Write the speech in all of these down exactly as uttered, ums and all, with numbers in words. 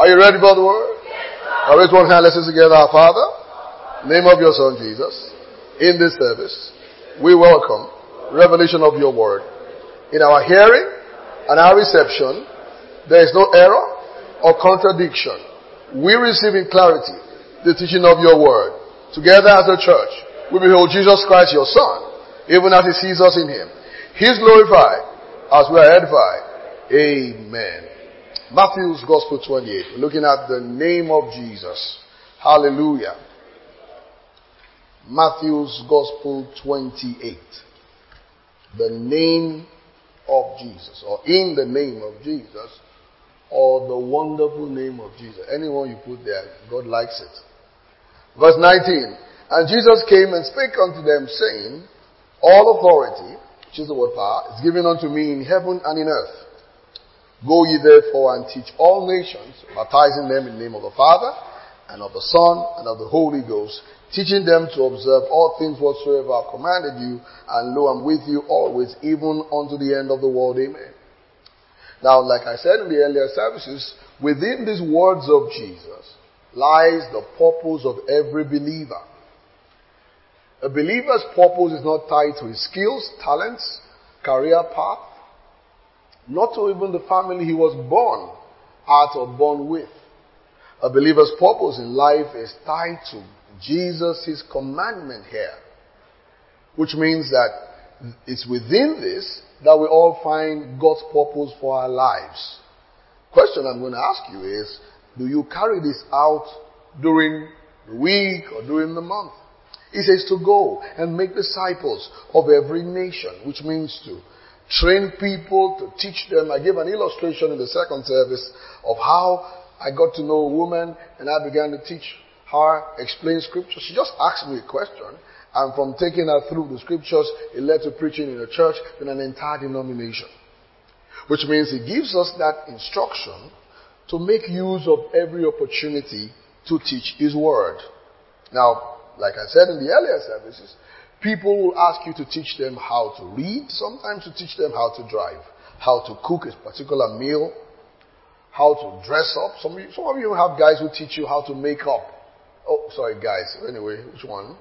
Are you ready for the word? Now raise one hand, let's say together. Our Father, name of your Son Jesus, in this service, we welcome revelation of your word. In our hearing and our reception, there is no error or contradiction. We receive in clarity the teaching of your word. Together as a church, we behold Jesus Christ, your Son, even as he sees us in him. He is glorified as we are edified. Amen. Matthew's Gospel twenty-eight. We're looking at the name of Jesus. Hallelujah. Matthew's Gospel twenty-eight. The name of Jesus, or in the name of Jesus, or the wonderful name of Jesus. Anyone you put there, God likes it. Verse nineteen. And Jesus came and spake unto them, saying, all authority, which is the word power, is given unto me in heaven and in earth. Go ye therefore and teach all nations, baptizing them in the name of the Father, and of the Son, and of the Holy Ghost, teaching them to observe all things whatsoever I have commanded you, and lo, I'm with you always, even unto the end of the world. Amen. Now, like I said in the earlier services, within these words of Jesus lies the purpose of every believer. A believer's purpose is not tied to his skills, talents, career path, not to even the family he was born at or born with. A believer's purpose in life is tied to Jesus, his commandment here. Which means that it's within this that we all find God's purpose for our lives. Question I'm going to ask you is, do you carry this out during the week or during the month? He says to go and make disciples of every nation, which means to train people, to teach them. I gave an illustration in the second service of how I got to know a woman and I began to teach her, explain scripture. She just asked me a question, and from taking her through the scriptures, it led to preaching in a church in an entire denomination. Which means he gives us that instruction to make use of every opportunity to teach his word. Now, like I said in the earlier services, people will ask you to teach them how to read, sometimes to teach them how to drive, how to cook a particular meal, how to dress up. Some of you, some of you have guys who teach you how to make up. Oh, sorry guys. Anyway, which one?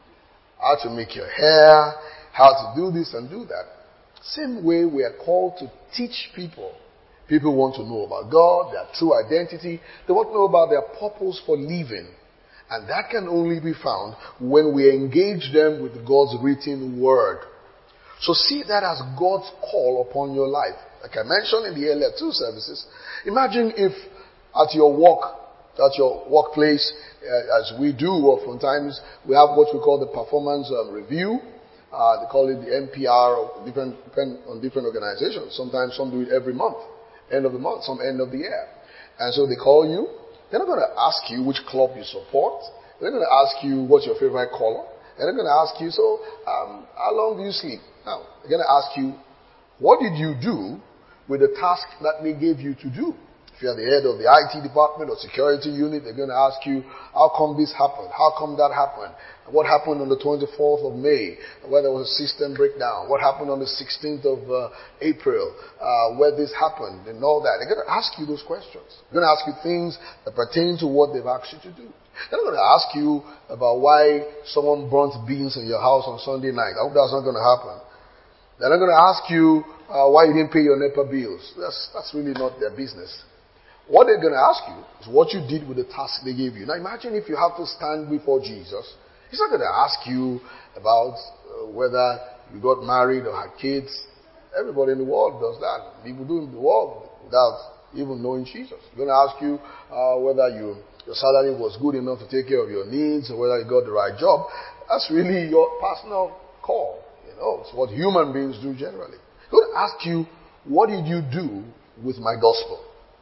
How to make your hair, how to do this and do that. Same way we are called to teach people. People want to know about God, their true identity. They want to know about their purpose for living. And that can only be found when we engage them with God's written word. So see that as God's call upon your life. Like I mentioned in the earlier two services, imagine if at your work, at your workplace, uh, as we do oftentimes, we have what we call the performance um, review. Uh, they call it the N P R, or different, depend on different organizations. Sometimes some do it every month, end of the month, some end of the year. And so they call you. They're not going to ask you which club you support. They're going to ask you what's your favorite color. And they're going to ask you, so um, how long do you sleep? Now, they're going to ask you, what did you do with the task that they gave you to do? If you're the head of the I T department or security unit, they're going to ask you, how come this happened? How come that happened? What happened on the twenty-fourth of May, where there was a system breakdown? What happened on the sixteenth of uh, April, uh, where this happened and all that? They're going to ask you those questions. They're going to ask you things that pertain to what they've asked you to do. They're not going to ask you about why someone burnt beans in your house on Sunday night. I hope that's not going to happen. They're not going to ask you uh, why you didn't pay your NEPA bills. That's, that's really not their business. What they're going to ask you is what you did with the task they gave you. Now imagine if you have to stand before Jesus. He's not going to ask you about uh, whether you got married or had kids. Everybody in the world does that. People do in the world without even knowing Jesus. He's going to ask you uh, whether you, your salary was good enough to take care of your needs or whether you got the right job. That's really your personal call. You know, it's what human beings do generally. He's going to ask you, what did you do with my gospel?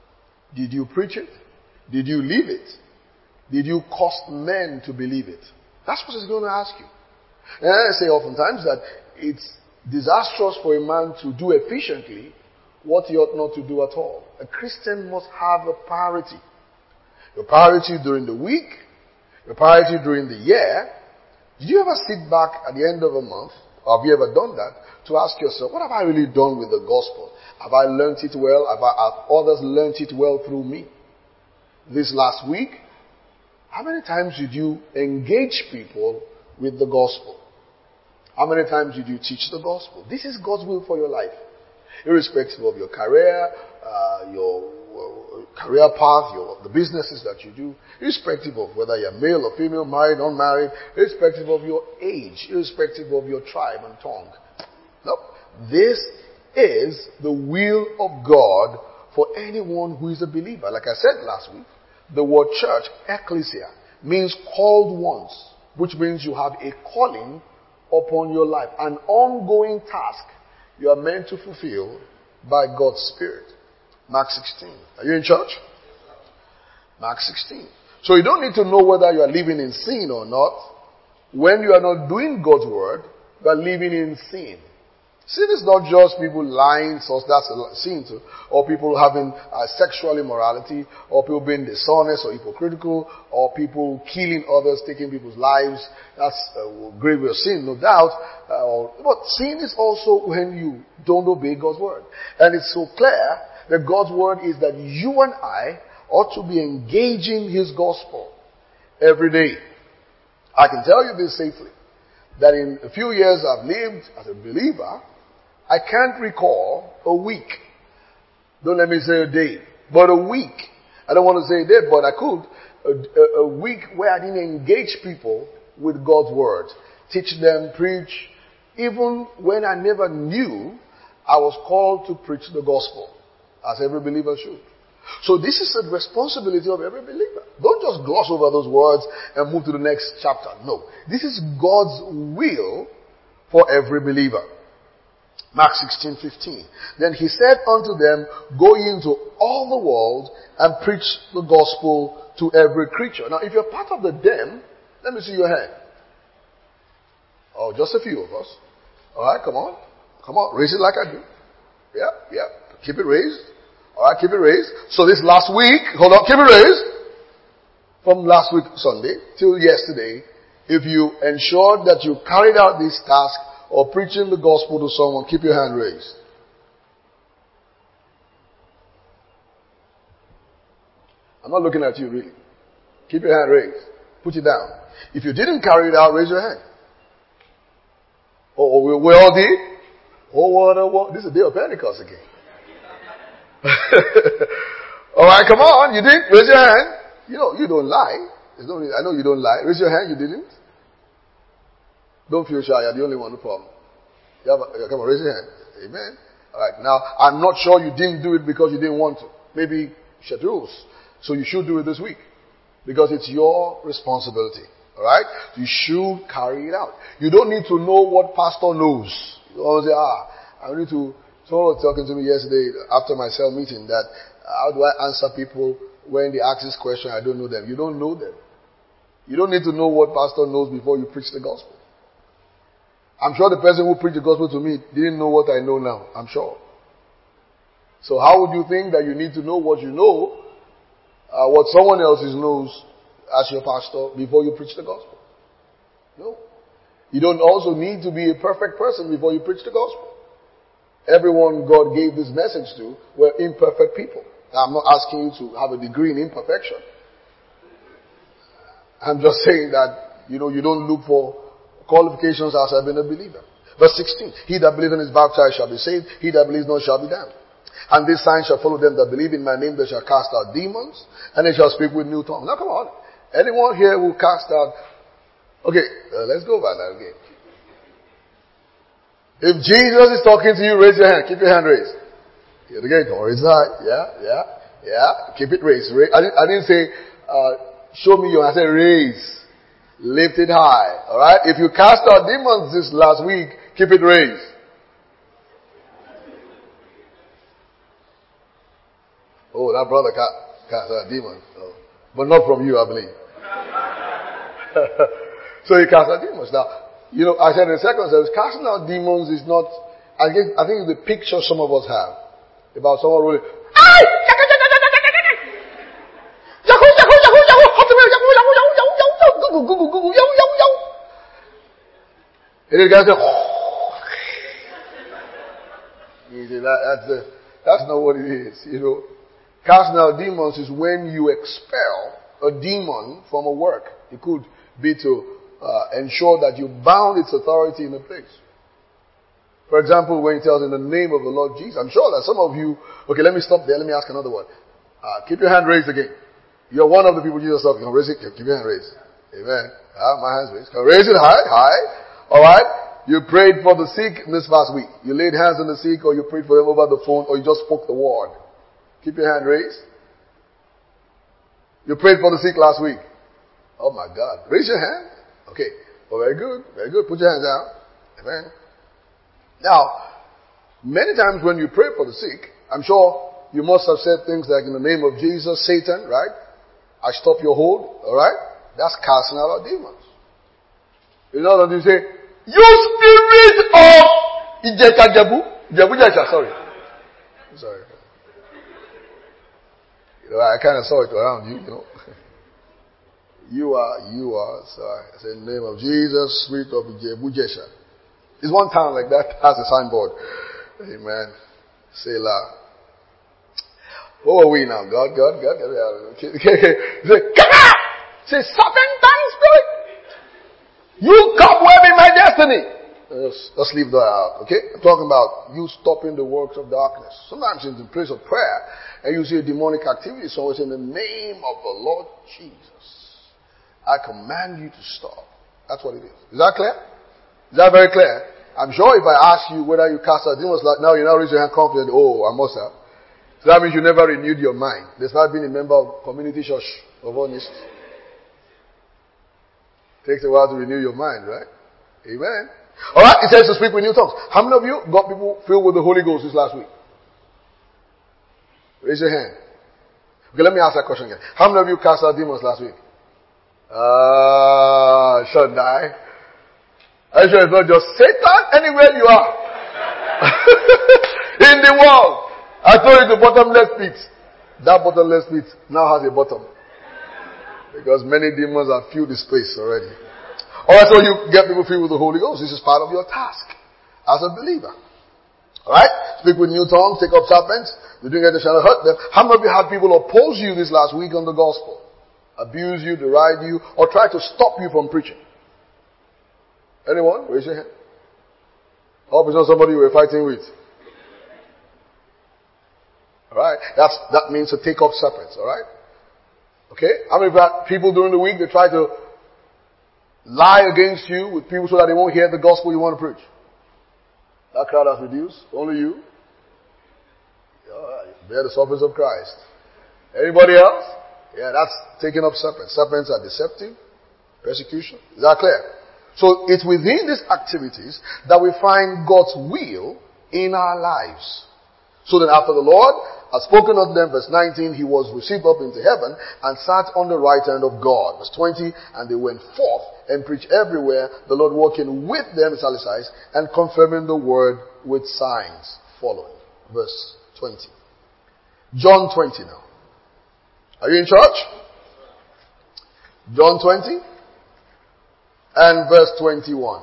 Did you preach it? Did you live it? Did you cause men to believe it? That's what he's going to ask you. And I say oftentimes that it's disastrous for a man to do efficiently what he ought not to do at all. A Christian must have a priority. Your priority during the week, your priority during the year. Did you ever sit back at the end of a month, or have you ever done that, to ask yourself, what have I really done with the gospel? Have I learned it well? Have, I, have others learned it well through me? this last week, how many times did you engage people with the gospel? How many times did you teach the gospel? This is God's will for your life. Irrespective of your career, uh, your uh, career path, your the businesses that you do, irrespective of whether you're male or female, married, unmarried, irrespective of your age, irrespective of your tribe and tongue. No, this is the will of God for anyone who is a believer. Like I said last week, the word church, ecclesia, means called ones, which means you have a calling upon your life, an ongoing task you are meant to fulfill by God's Spirit. Mark sixteen. Are you in church? Mark sixteen. So you don't need to know whether you are living in sin or not. When you are not doing God's word, you are living in sin. Sin is not just people lying, so that's a sin too, or people having uh, sexual immorality, or people being dishonest or hypocritical, or people killing others, taking people's lives. That's a grave sin, no doubt. Uh, but sin is also when you don't obey God's word. And it's so clear that God's word is that you and I ought to be engaging His gospel every day. I can tell you this safely, that in a few years I've lived as a believer, I can't recall a week. Don't let me say a day, but a week. I don't want to say a day, but I could. A, a, a week where I didn't engage people with God's word. Teach them, preach. Even when I never knew I was called to preach the gospel, as every believer should. So this is a responsibility of every believer. Don't just gloss over those words and move to the next chapter. No. This is God's will for every believer. Mark sixteen fifteen. Then He said unto them, go ye into all the world and preach the gospel to every creature. Now, if you're part of the them, let me see your hand. Oh, just a few of us. Alright, come on. Come on, raise it like I do. Yeah, yeah. Keep it raised. Alright, keep it raised. So this last week, hold on, keep it raised. From last week, Sunday, till yesterday, if you ensured that you carried out this task or preaching the gospel to someone, keep your hand raised. I'm not looking at you really. Keep your hand raised. Put it down. If you didn't carry it out, raise your hand. Oh, we, we all did? Oh, what a what? This is the day of Pentecost again. Alright, come on. You did? Raise your hand. You know, you don't lie. No, I know you don't lie. Raise your hand. You didn't? Don't feel shy. You're the only one with the problem. You have a, come on, raise your hand. Amen. Alright, now, I'm not sure you didn't do it because you didn't want to. Maybe set rules. So you should do it this week. Because it's your responsibility. Alright? You should carry it out. You don't need to know what pastor knows. You always say, ah, I need to, someone was talking to me yesterday after my cell meeting that, how do I answer people when they ask this question, I don't know them. You don't know them. You don't need to know what pastor knows before you preach the gospel. I'm sure the person who preached the gospel to me didn't know what I know now. I'm sure. So how would you think that you need to know what you know, uh, what someone else knows as your pastor before you preach the gospel? No. You don't also need to be a perfect person before you preach the gospel. Everyone God gave this message to were imperfect people. Now, I'm not asking you to have a degree in imperfection. I'm just saying that, you know, you don't look for qualifications as I've been a believer. Verse sixteen. He that believeth and is baptized shall be saved. He that believes not shall be damned. And this sign shall follow them that believe in my name. They shall cast out demons. And they shall speak with new tongues. Now come on. Anyone here who cast out... Okay, uh, let's go by that again. If Jesus is talking to you, raise your hand. Keep your hand raised. Here again. Don't raise that. Yeah, yeah, yeah. Keep it raised. I didn't, I didn't say, uh, show me your hand. I said raise. Lift it high. Alright? If you cast out demons this last week, keep it raised. Oh, that brother cast out demons. Oh. But not from you, I believe. So he cast out demons. Now, you know, I said in the second service, casting out demons is not, I guess, I think the picture some of us have about someone rolling, and the guy said, you see, that, that's, the, that's not what it is, you know. Casting out demons is when you expel a demon from a work. It could be to uh, ensure that you bound its authority in a place. For example, when he tells in the name of the Lord Jesus, I'm sure that some of you, okay, let me stop there. Let me ask another one. Uh, keep your hand raised again. You're one of the people Jesus loved. You can raise it. Keep your hand raised. Amen. Ah, my hand's raised. Can raise it high, high. Alright. You prayed for the sick this past week. You laid hands on the sick, or you prayed for them over the phone, or you just spoke the word. Keep your hand raised. You prayed for the sick last week. Oh my God. Raise your hand. Okay. Well, very good. Very good. Put your hands down. Amen. Now, many times when you pray for the sick, I'm sure you must have said things like, in the name of Jesus, Satan, right? I stop your hold, alright? That's casting out our demons. You know what you say? You spirit of Ijeka Jebu. Jebu Jesha, sorry. Sorry. You know, I kind of saw it around you, you know. You are, you are, so I say, in the name of Jesus, spirit of Jebu Jesha. There's one town like that has a signboard. Amen. Selah. What are we now? God, God, God, God. Okay, okay, okay. Say, come out! Say, Satan, spirit! You cobweb in my destiny! Let's, let's leave that out, okay? I'm talking about you stopping the works of darkness. Sometimes in the place of prayer, and you see a demonic activity, so it's in the name of the Lord Jesus. I command you to stop. That's what it is. Is that clear? Is that very clear? I'm sure if I ask you whether you cast out demons, like now you now raise your hand confident, oh, I must have. So that means you never renewed your mind, despite being a member of community church of honest. Takes a while to renew your mind, right? Amen. Alright, it says to speak with new tongues. How many of you got people filled with the Holy Ghost this last week? Raise your hand. Okay, let me ask that question again. How many of you cast out demons last week? Ah, uh, Shaddai. I'm sure it's not just Satan anywhere you are. In the world. I told you the bottomless pit. That bottomless pit now has a bottom. Because many demons have filled the space already. Alright, so you get people filled with the Holy Ghost. This is part of your task as a believer. Alright? Speak with new tongues, take up serpents. You didn't get the shall hurt them. How many of you had people oppose you this last week on the gospel? Abuse you, deride you, or try to stop you from preaching? Anyone? Raise your hand. I hope it's not somebody you were fighting with. Alright? That's, that means to take up serpents, alright? Okay? How many people during the week, they try to lie against you with people so that they won't hear the gospel you want to preach? That crowd has reduced. Only you. Alright. Bear the sufferings of Christ. Anybody else? Yeah, that's taking up serpents. Serpents are deceptive. Persecution. Is that clear? So it's within these activities that we find God's will in our lives. So then after the Lord had spoken unto them, verse nineteen, he was received up into heaven and sat on the right hand of God. Verse twenty, and they went forth and preached everywhere, the Lord working with them, italicized, and confirming the word with signs following. Verse twenty. John twenty now. Are you in church? John twenty. And verse twenty-one.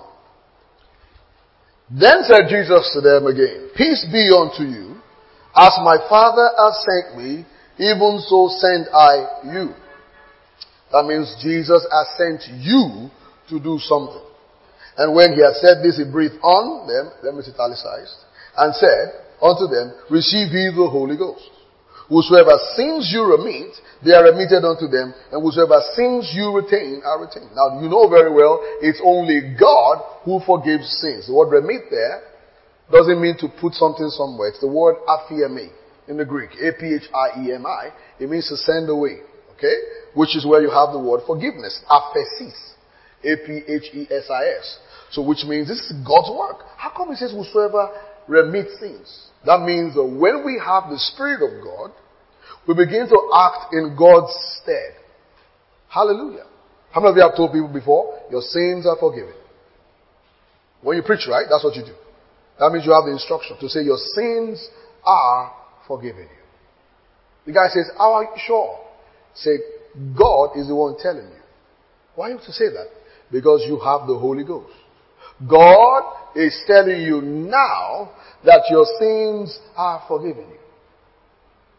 Then said Jesus to them again, peace be unto you. As my Father has sent me, even so send I you. That means Jesus has sent you to do something. And when he had said this, he breathed on them, them is italicized, and said unto them, receive ye the Holy Ghost. Whosoever sins you remit, they are remitted unto them, and whosoever sins you retain are retained. Now, you know very well, it's only God who forgives sins. The word remit there doesn't mean to put something somewhere. It's the word aphiemi in the Greek. A P H I E M I. It means to send away. Okay? Which is where you have the word forgiveness. Aphesis. A P H E S I S. So which means this is God's work. How come it says whosoever remits sins? That means that when we have the Spirit of God, we begin to act in God's stead. Hallelujah. How many of you have told people before, your sins are forgiven? When you preach, right? That's what you do. That means you have the instruction to say your sins are forgiven you. The guy says, how are you sure? Say, God is the one telling you. Why you have to say that? Because you have the Holy Ghost. God is telling you now that your sins are forgiven you.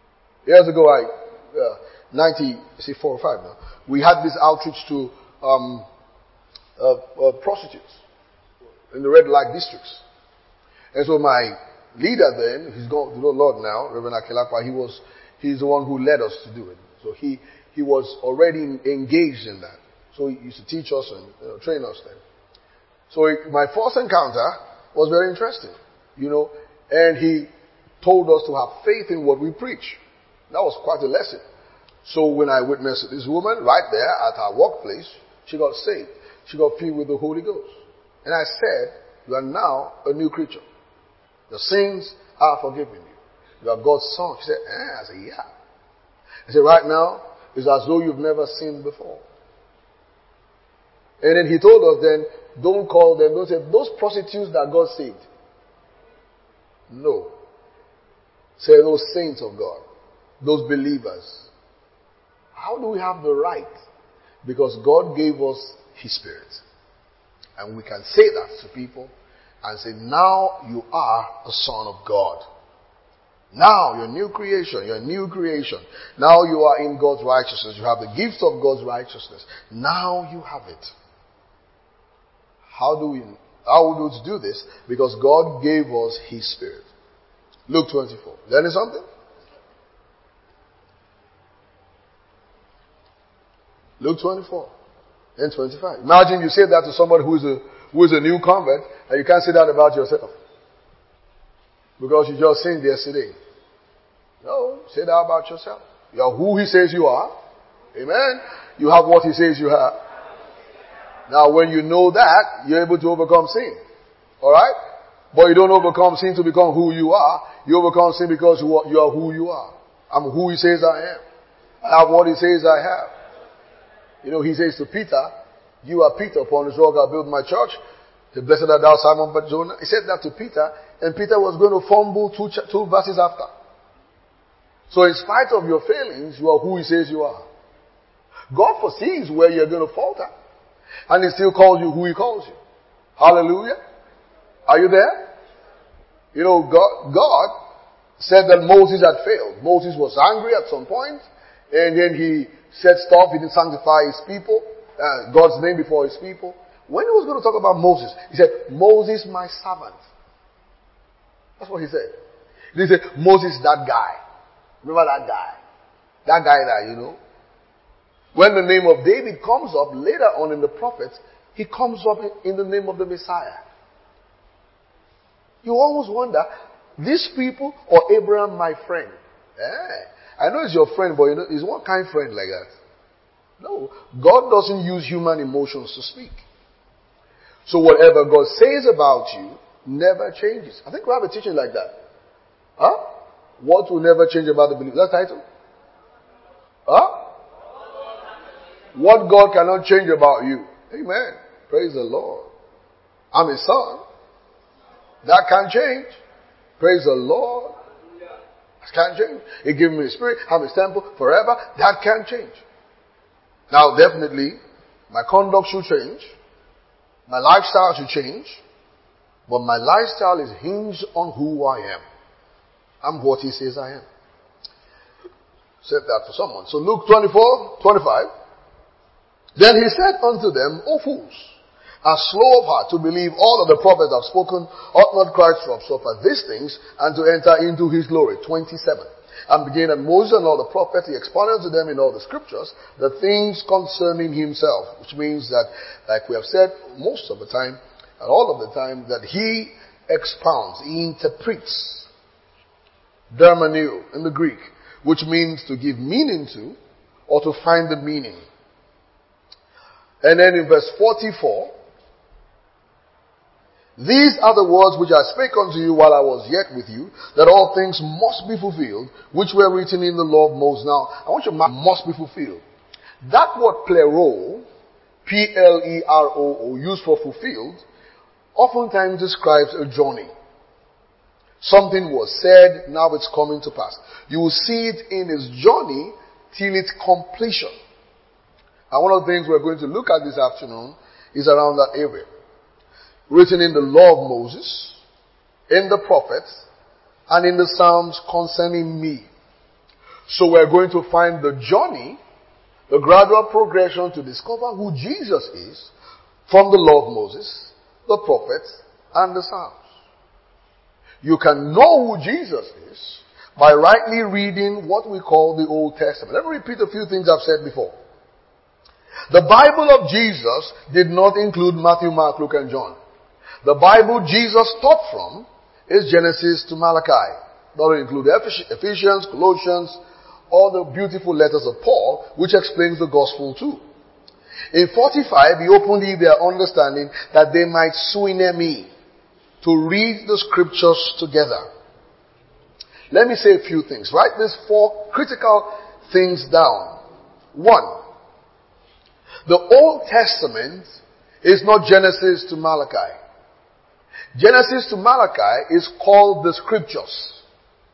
Years ago, I, uh, ninety, say four or five now, we had this outreach to um, uh, uh, prostitutes in the red light districts. And so my leader then, he's gone to the Lord now, Reverend Akilapa, he was, he's the one who led us to do it. So he, he was already engaged in that. So he used to teach us and you know, train us then. So it, my first encounter was very interesting, you know, and he told us to have faith in what we preach. That was quite a lesson. So when I witnessed this woman right there at our workplace, she got saved. She got filled with the Holy Ghost. And I said, you are now a new creature. Your sins are forgiven you. You are God's son. She said, eh. I said, yeah. I said, right now, it's as though you've never sinned before. And then he told us then, don't call them, don't say, those prostitutes that God saved. No. Say those saints of God. Those believers. How do we have the right? Because God gave us His Spirit. And we can say that to people and say, now you are a son of God. Now you're a new creation. You're a new creation. Now you are in God's righteousness. You have the gift of God's righteousness. Now you have it. How do we, how are we able to do this? Because God gave us His Spirit. Luke twenty-four. Learning something? Luke twenty-four and twenty-five. Imagine you say that to somebody who is a, who is a new convert and you can't say that about yourself. Because you just sinned yesterday. No, say that about yourself. You are who He says you are. Amen. You have what He says you have. Now when you know that, you're able to overcome sin. Alright? But you don't overcome sin to become who you are. You overcome sin because you are, you are who you are. I'm who He says I am. I have what He says I have. You know, He says to Peter, you are Peter, upon this rock I build my church. The blessed art thou, Simon Bar-Jonah. He said that to Peter, and Peter was going to fumble two, two verses after. So in spite of your failings, you are who He says you are. God foresees where you're going to falter. And He still calls you who He calls you. Hallelujah. Are you there? You know, God, God said that Moses had failed. Moses was angry at some point, and then he said stuff. He didn't sanctify his people, uh, God's name before His people. When He was going to talk about Moses, He said, Moses my servant. That's what He said. He didn't say, Moses that guy. Remember that guy? That guy there, you know. When the name of David comes up later on in the prophets, he comes up in the name of the Messiah. You almost wonder, these people or Abraham my friend? Eh, I know it's your friend, but you know, it's one kind of friend like that. No, God doesn't use human emotions to speak. So whatever God says about you never changes. I think we have a teaching like that. Huh? What will never change about the believer? Is that title? Huh? What God cannot change about you. Amen. Praise the Lord. I'm His son. That can't change. Praise the Lord. That can't change. He gave me His Spirit. I'm His temple forever. That can't change. Now definitely, my conduct should change. My lifestyle should change. But my lifestyle is hinged on who I am. I'm what He says I am. Said that for someone. So Luke twenty-four, twenty-five. Then He said unto them, O fools, are slow of heart to believe all that the prophets have spoken, ought not Christ to have suffered these things, and to enter into His glory. twenty-seven. And beginning at Moses and all the prophets, He expounded to them in all the scriptures the things concerning Himself. Which means that, like we have said most of the time, and all of the time, that He expounds, He interprets. Dermaneo in the Greek, which means to give meaning to, or to find the meaning. And then in verse forty-four, these are the words which I spake unto you while I was yet with you, that all things must be fulfilled, which were written in the law of Moses. Now, I want you to mark, must be fulfilled. That word plero, P L E R O O, used for fulfilled, oftentimes describes a journey. Something was said, now it's coming to pass. You will see it in His journey till its completion. And one of the things we're going to look at this afternoon is around that area. Written in the law of Moses, in the prophets, and in the Psalms concerning me. So we're going to find the journey, the gradual progression to discover who Jesus is from the law of Moses, the prophets, and the Psalms. You can know who Jesus is by rightly reading what we call the Old Testament. Let me repeat a few things I've said before. The Bible of Jesus did not include Matthew, Mark, Luke, and John. The Bible Jesus taught from is Genesis to Malachi. That will include Ephesians, Colossians, all the beautiful letters of Paul, which explains the gospel too. In forty-five, he opened their understanding that they might me to read the scriptures together. Let me say a few things. Write these four critical things down. One, the Old Testament is not Genesis to Malachi. Genesis to Malachi is called the scriptures,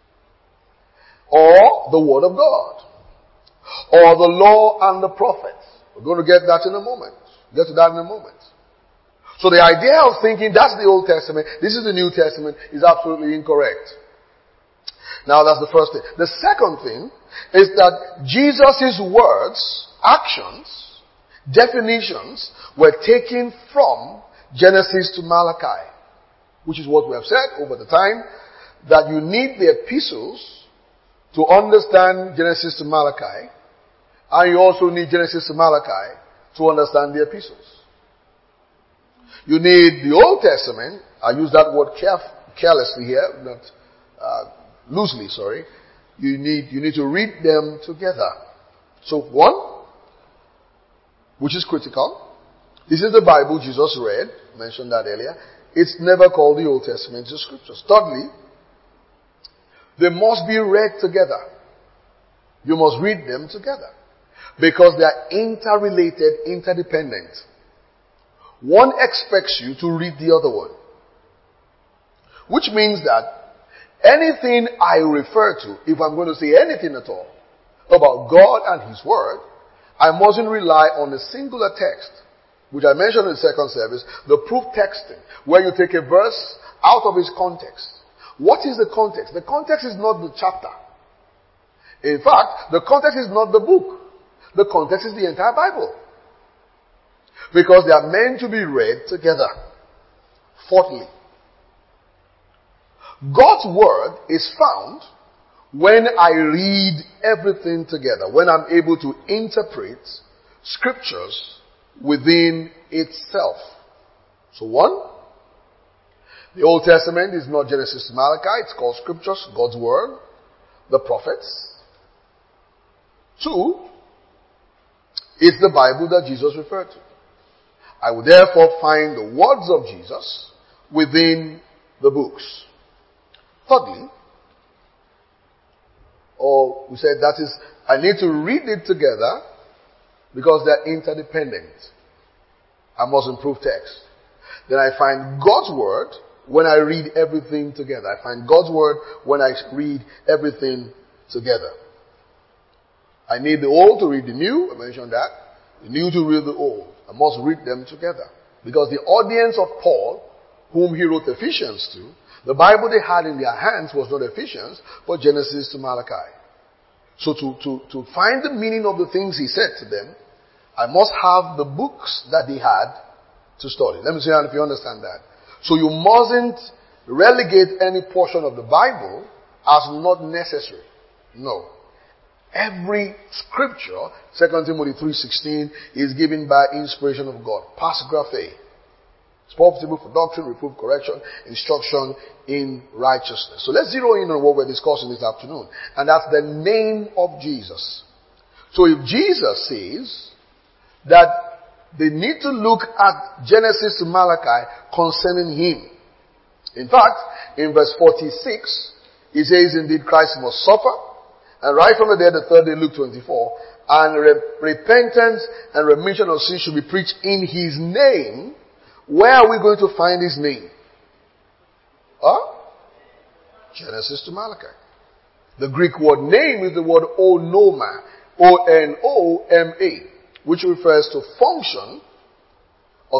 or the word of God, or the law and the prophets. We're going to get that in a moment. Get to that in a moment. So the idea of thinking that's the Old Testament, this is the New Testament, is absolutely incorrect. Now that's the first thing. The second thing is that Jesus' words, actions, definitions were taken from Genesis to Malachi, which is what we have said over the time, that you need the epistles to understand Genesis to Malachi, and you also need Genesis to Malachi to understand the epistles. You need the Old Testament. I use that word caref- carelessly here, not uh, loosely, sorry. You need, you need to read them together. So one, which is critical, this is the Bible Jesus read, mentioned that earlier. It's never called the Old Testament, it's the scriptures. Thirdly, they must be read together. You must read them together. Because they are interrelated, interdependent. One expects you to read the other one. Which means that anything I refer to, if I'm going to say anything at all about God and His Word, I mustn't rely on a singular text, which I mentioned in the second service, the proof texting, where you take a verse out of its context. What is the context? The context is not the chapter. In fact, the context is not the book. The context is the entire Bible. Because they are meant to be read together. Fourthly, God's Word is found when I read everything together, when I'm able to interpret scriptures within itself. So one, the Old Testament is not Genesis to Malachi, it's called scriptures, God's Word, the prophets. Two, it's the Bible that Jesus referred to. I will therefore find the words of Jesus within the books. Thirdly, or we said that is, I need to read it together because they're interdependent. I must improve text. Then I find God's Word when I read everything together. I find God's Word when I read everything together. I need the old to read the new. I mentioned that. The new to read the old. I must read them together. Because the audience of Paul, whom he wrote Ephesians to, the Bible they had in their hands was not Ephesians, but Genesis to Malachi. So to, to, to find the meaning of the things he said to them, I must have the books that he had to study. Let me see if you understand that. So you mustn't relegate any portion of the Bible as not necessary. No. Every scripture, Second Timothy three sixteen, is given by inspiration of God. Pas graphe. It's profitable for doctrine, reproof, correction, instruction in righteousness. So let's zero in on what we're discussing this afternoon. And that's the name of Jesus. So if Jesus says that they need to look at Genesis to Malachi concerning Him. In fact, in verse forty-six, He says, indeed Christ must suffer. And right from the dead, the third day, Luke twenty-four, and re- repentance and remission of sin should be preached in His name. Where are we going to find His name? Huh? Genesis to Malachi. The Greek word name is the word onoma, O N O M A, which refers to function,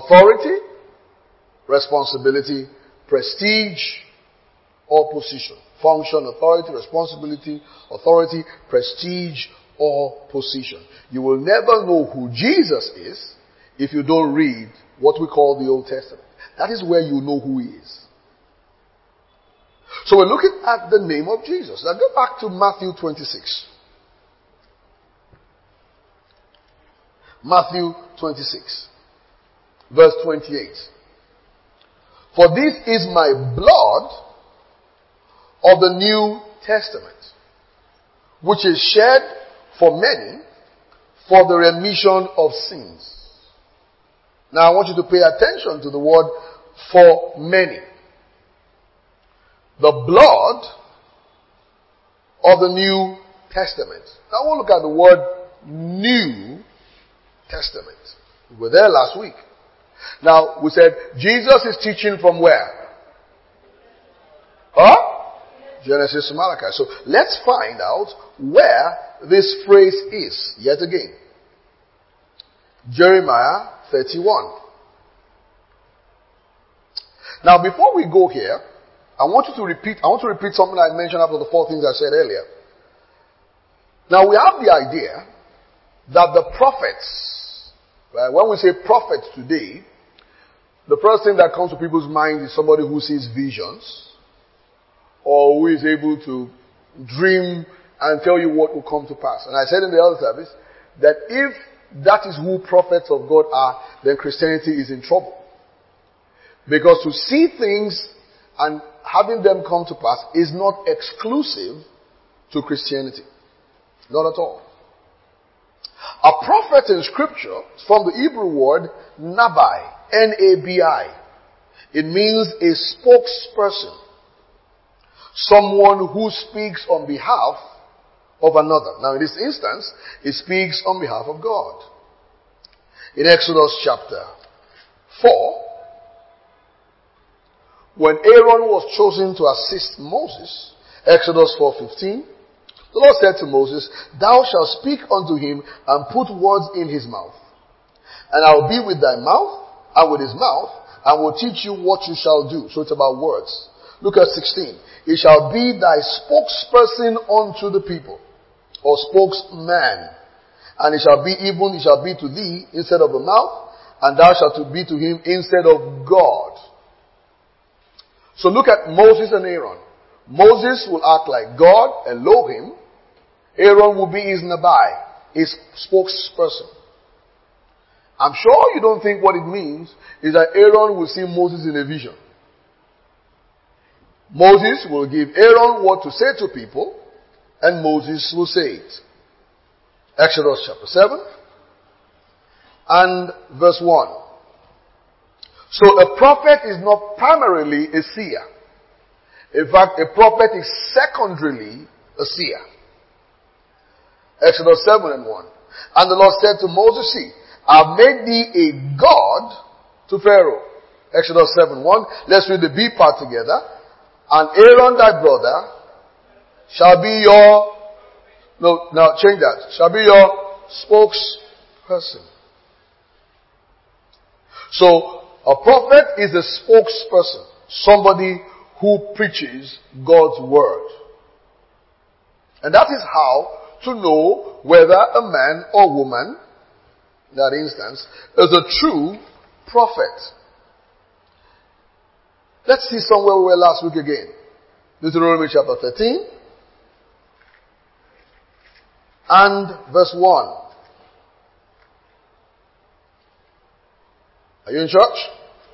authority, responsibility, prestige, or position. function, authority, responsibility, authority, prestige, or position. You will never know who Jesus is if you don't read what we call the Old Testament. That is where you know who he is. So we're looking at the name of Jesus. Now go back to Matthew twenty-six. Matthew twenty-six, verse twenty-eight. For this is my blood of the New Testament, which is shed for many for the remission of sins. Now I want you to pay attention to the word for many. The blood of the New Testament. Now we'll look at the word New Testament. We were there last week. Now we said Jesus is teaching from where? Huh? Genesis to Malachi. So let's find out where this phrase is yet again. Jeremiah thirty-one. Now before we go here, I want you to repeat, I want to repeat something I mentioned after the four things I said earlier. Now we have the idea that the prophets, right, when we say prophets today, the first thing that comes to people's mind is somebody who sees visions, or who is able to dream and tell you what will come to pass. And I said in the other service that if that is who prophets of God are, then Christianity is in trouble. Because to see things and having them come to pass is not exclusive to Christianity. Not at all. A prophet in scripture is from the Hebrew word nabi, N A B I. It means a spokesperson. Someone who speaks on behalf of another. Now in this instance, it speaks on behalf of God. In Exodus chapter four, when Aaron was chosen to assist Moses, Exodus four fifteen, the Lord said to Moses, "Thou shalt speak unto him and put words in his mouth. And I will be with thy mouth and with his mouth, and will teach you what you shall do." So it's about words. Look at sixteen. "He shall be thy spokesperson unto the people," or spokesman. "And it shall be even, he shall be to thee instead of a mouth, and thou shalt be to him instead of God." So look at Moses and Aaron. Moses will act like God, Elohim. Aaron will be his nabi, his spokesperson. I'm sure you don't think what it means is that Aaron will see Moses in a vision. Moses will give Aaron what to say to people, and Moses will say it. Exodus chapter seven and verse one. So a prophet is not primarily a seer. In fact, a prophet is secondarily a seer. Exodus seven and one. "And the Lord said to Moses, See, I have made thee a God to Pharaoh." Exodus seven one. Let's read the B part together. "And Aaron thy brother shall be your," no, now change that, "shall be your spokesperson." So, a prophet is a spokesperson. Somebody who preaches God's word. And that is how to know whether a man or woman, in that instance, is a true prophet. Let's see somewhere we were last week again. Deuteronomy chapter thirteen and verse one. Are you in church?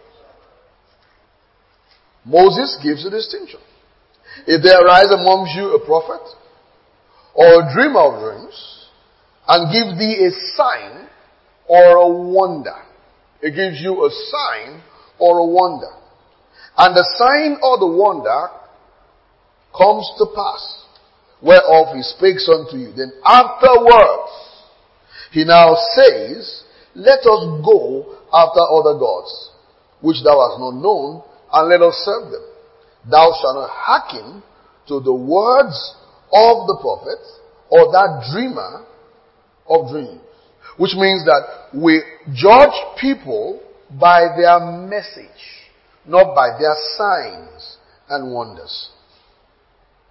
Moses gives a distinction. "If there arise amongst you a prophet or a dreamer of dreams, and give thee a sign or a wonder." It gives you a sign or a wonder. "And the sign or the wonder comes to pass, whereof he speaks unto you. Then afterwards, he now says, Let us go after other gods, which thou hast not known, and let us serve them. Thou shalt not hearken to the words of the prophet, or that dreamer of dreams." Which means that we judge people by their message, not by their signs and wonders.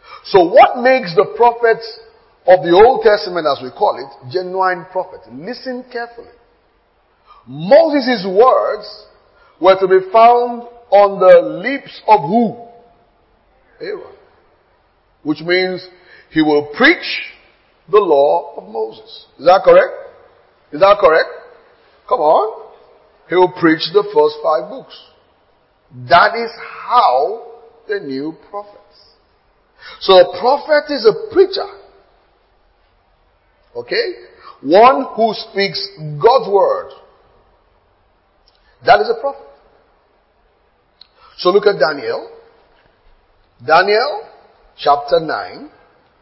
So what makes the prophets of the Old Testament, as we call it, genuine prophets? Listen carefully. Moses' words were to be found on the lips of who? Aaron. Which means he will preach the law of Moses. Is that correct? Is that correct? Come on. He will preach the first five books. That is how they knew prophets. So a prophet is a preacher. Okay? One who speaks God's word. That is a prophet. So look at Daniel. Daniel chapter nine.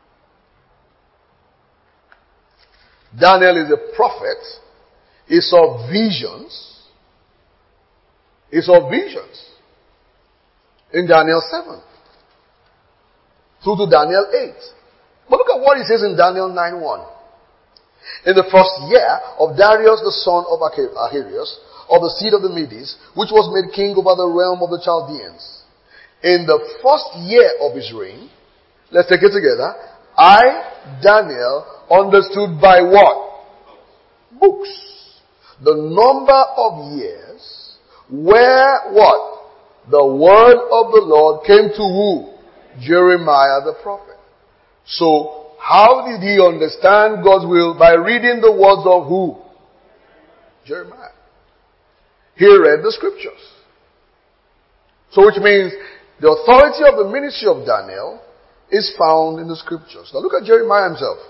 Daniel is a prophet. He saw visions. He saw visions. In Daniel seven. Through to Daniel eight. But look at what he says in Daniel nine one. In the first year of Darius the son of Ahasuerus, of the seed of the Medes, which was made king over the realm of the Chaldeans. In the first year of his reign, let's take it together, I, Daniel, understood by what? Books. The number of years where what? The word of the Lord came to who? Jeremiah the prophet. So, how did he understand God's will? By reading the words of who? Jeremiah. He read the scriptures. So which means the authority of the ministry of Daniel is found in the scriptures. Now look at Jeremiah himself.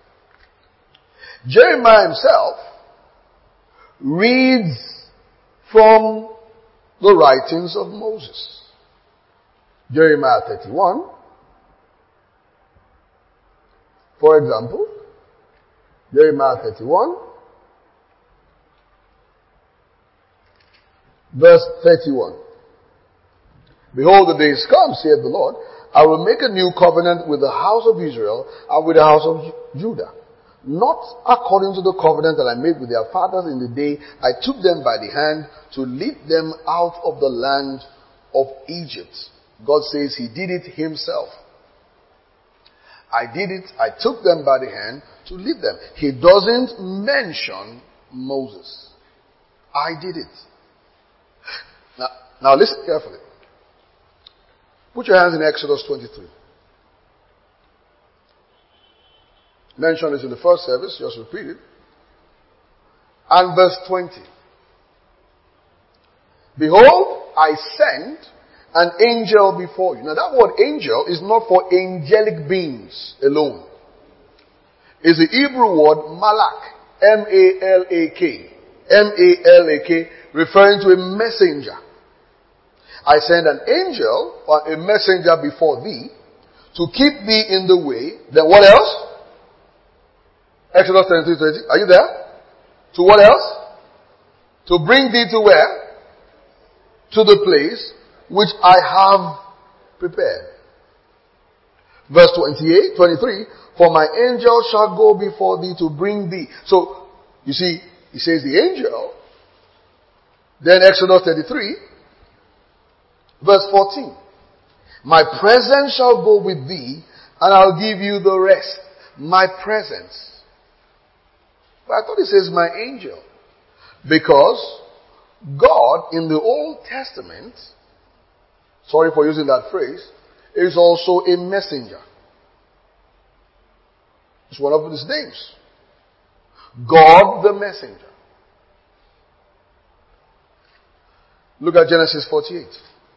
Jeremiah himself reads from the writings of Moses. Jeremiah thirty-one, for example, Jeremiah thirty-one, verse thirty-one. Behold, the days come, saith the Lord, I will make a new covenant with the house of Israel and with the house of Judah. Not according to the covenant that I made with their fathers in the day I took them by the hand to lead them out of the land of Egypt. God says he did it himself. I did it, I took them by the hand to lead them. He doesn't mention Moses. I did it. Now, now listen carefully. Put your hands in Exodus twenty-three. Mention this in the first service, just repeat it. And verse twenty. Behold, I send an angel before you. Now that word angel is not for angelic beings alone. It's the Hebrew word malak. M A L A K. M A L A K, referring to a messenger. I send an angel or a messenger before thee to keep thee in the way. Then what else? Exodus twenty-three twenty. Are you there? To what else? To bring thee to where? To the place which I have prepared. Verse twenty-eight, twenty-three. For my angel shall go before thee to bring thee. So, you see, he says the angel. Then Exodus thirty-three, verse fourteen. My presence shall go with thee, and I'll give you the rest. My presence. But I thought it says my angel. Because God in the Old Testament, sorry for using that phrase, is also a messenger. It's one of his names. God the messenger. Look at Genesis forty-eight.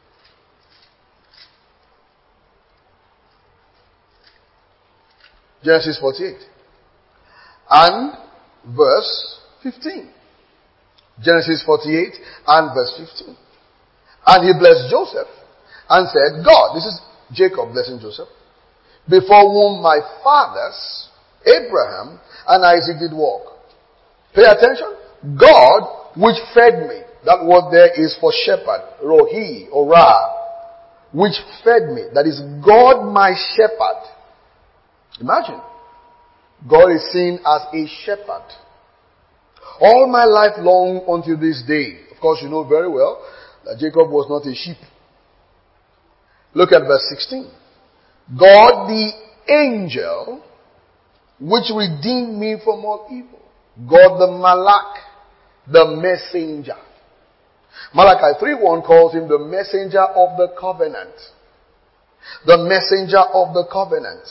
Genesis forty-eight. And verse fifteen. Genesis forty-eight and verse fifteen. And he blessed Joseph and said, God, this is Jacob blessing Joseph, before whom my fathers, Abraham and Isaac did walk. Pay attention. God, which fed me. That word there is for shepherd. Rohi or Ra. Which fed me. That is God my shepherd. Imagine. God is seen as a shepherd. All my life long until this day. Of course you know very well that Jacob was not a sheep. Look at verse sixteen. God the angel, which redeemed me from all evil. God the Malak, the messenger. Malachi three one calls him the messenger of the covenant. The messenger of the covenant.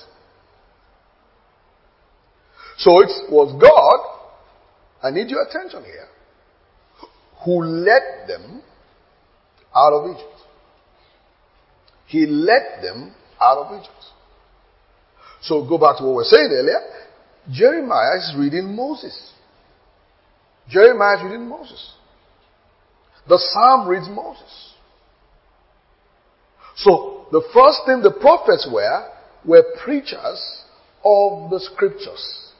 So it was God, I need your attention here, who led them out of Egypt. He led them out of Egypt. So go back to what we were saying earlier. Jeremiah is reading Moses. Jeremiah is reading Moses. The Psalm reads Moses. So the first thing the prophets were, were preachers of the scriptures.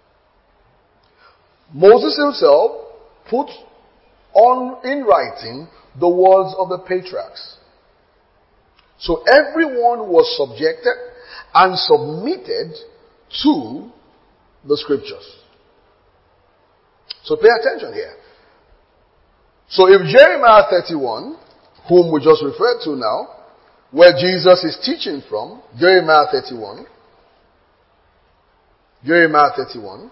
Moses himself put on in writing the words of the patriarchs. So everyone was subjected and submitted to the scriptures. So pay attention here. So if Jeremiah thirty-one, whom we just referred to now, where Jesus is teaching from, Jeremiah thirty-one, Jeremiah thirty-one,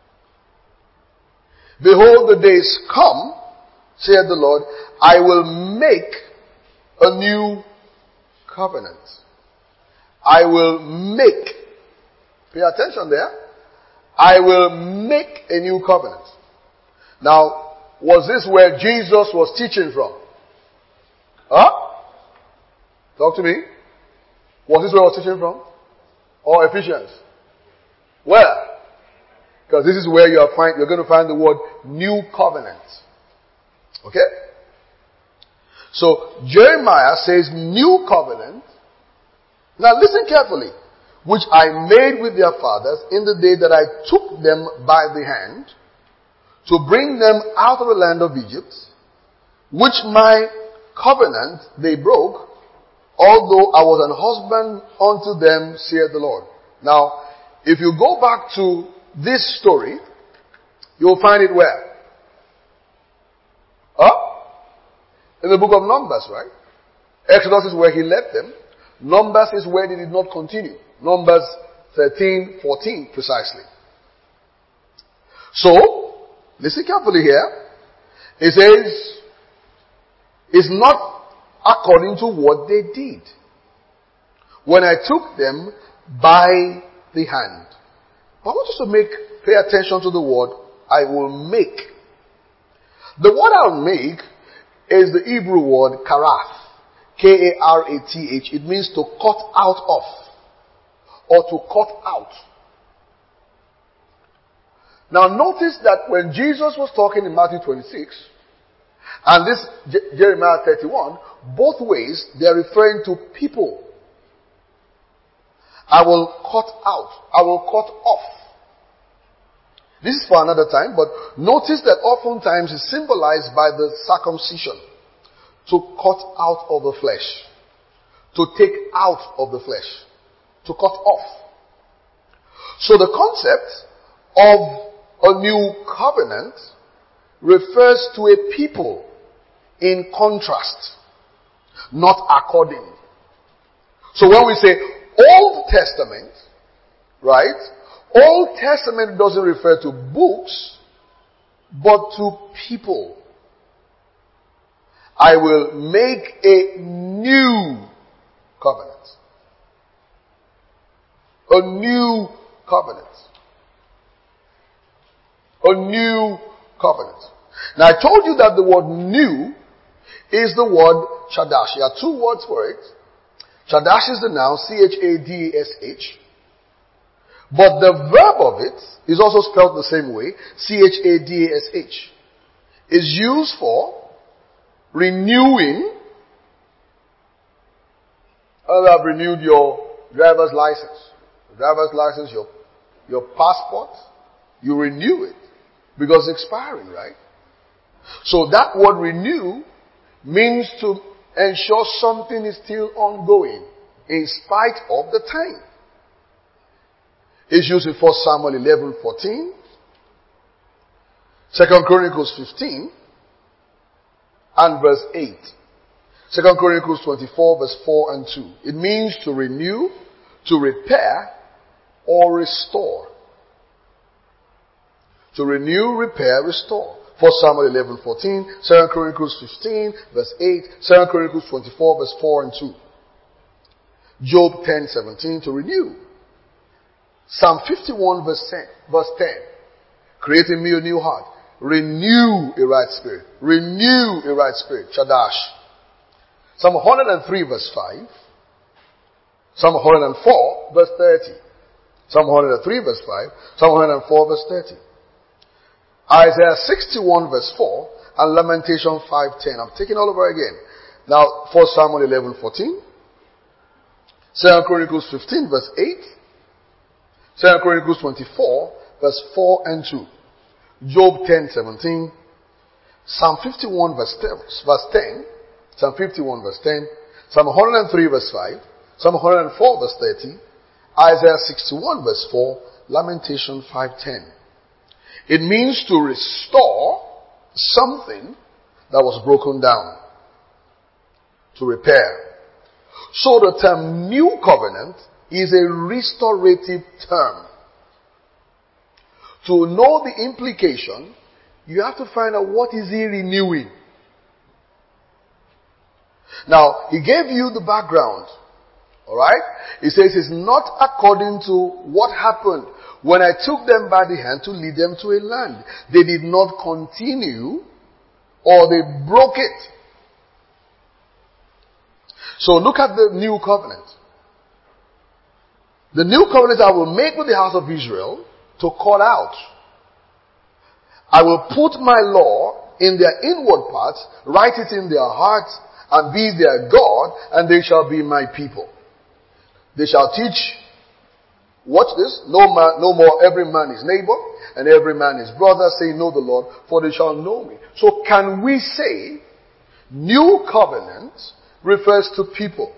behold, the days come, saith the Lord, I will make a new covenant. I will make, pay attention there, I will make a new covenant. Now, was this where Jesus was teaching from? Huh? Talk to me. Was this where he was teaching from? Or Ephesians? Where? Because this is where you are find, you're going to find the word new covenant. Okay? So, Jeremiah says new covenant. Now listen carefully. Which I made with their fathers in the day that I took them by the hand to bring them out of the land of Egypt, which my covenant they broke, although I was an husband unto them, saith the Lord. Now, if you go back to this story, you'll find it where? Huh? In the book of Numbers, right? Exodus is where he left them. Numbers is where they did not continue. Numbers thirteen, fourteen precisely. So, listen carefully here. It says, it's not according to what they did when I took them by the hand. But I want us to make, pay attention to the word, I will make. The word I'll make is the Hebrew word karath. K A R A T H. It means to cut out of. Or to cut out. Now notice that when Jesus was talking in Matthew twenty-six, and this Je- Jeremiah thirty-one, both ways they are referring to people. I will cut out. I will cut off. This is for another time, but notice that oftentimes it's symbolized by the circumcision. To cut out of the flesh. To take out of the flesh. To cut off. So the concept of a new covenant refers to a people in contrast, not according. So when we say Old Testament, right? Old Testament doesn't refer to books, but to people. I will make a new covenant. A new covenant. A new covenant. Now I told you that the word new is the word Chadash. There are two words for it. Chadash is the noun, C H A D A S H. But the verb of it is also spelled the same way, C H A D A S H. Is used for renewing. Well, I've renewed your driver's license. Driver's license, your, your passport, you renew it because it's expiring, right? So that word renew means to ensure something is still ongoing in spite of the time. It's used in First Samuel eleven fourteen, Second Chronicles fifteen, and verse eight. Second Chronicles twenty-four verse four and two. It means to renew, to repair or restore. To renew, repair, restore. First Samuel eleven fourteen, Second Chronicles fifteen, verse eight, Second Chronicles twenty-four, verse four and two. Job ten seventeen, to renew. Psalm fifty-one, verse ten, create in me a new heart. Renew a right spirit. Renew a right spirit. Shadash. Psalm one hundred three, verse five. Psalm one hundred four, verse thirty. Psalm one hundred three, verse five. Psalm one hundred four, verse thirty. Isaiah sixty-one, verse four. And Lamentation five ten. I'm taking all over again. Now, First Samuel eleven fourteen. Second Chronicles fifteen, verse eight. Second Chronicles twenty-four, verse four and two. Job ten seventeen. Psalm fifty-one, verse ten. Psalm fifty-one, verse ten. Psalm one hundred three, verse five. Psalm one hundred four, verse thirty. Isaiah sixty-one, verse four. Lamentation five ten. It means to restore something that was broken down. To repair. So the term new covenant is a restorative term. To know the implication, you have to find out what is he renewing. Now, he gave you the background. Alright? He says it's not according to what happened when I took them by the hand to lead them to a land. They did not continue, or they broke it. So look at the new covenant. The new covenant I will make with the house of Israel to call out. I will put my law in their inward parts, write it in their hearts, and be their God, and they shall be my people. They shall teach, watch this, no man, no more every man is neighbor, and every man is brother, say know the Lord, for they shall know me. So can we say, new covenant refers to people.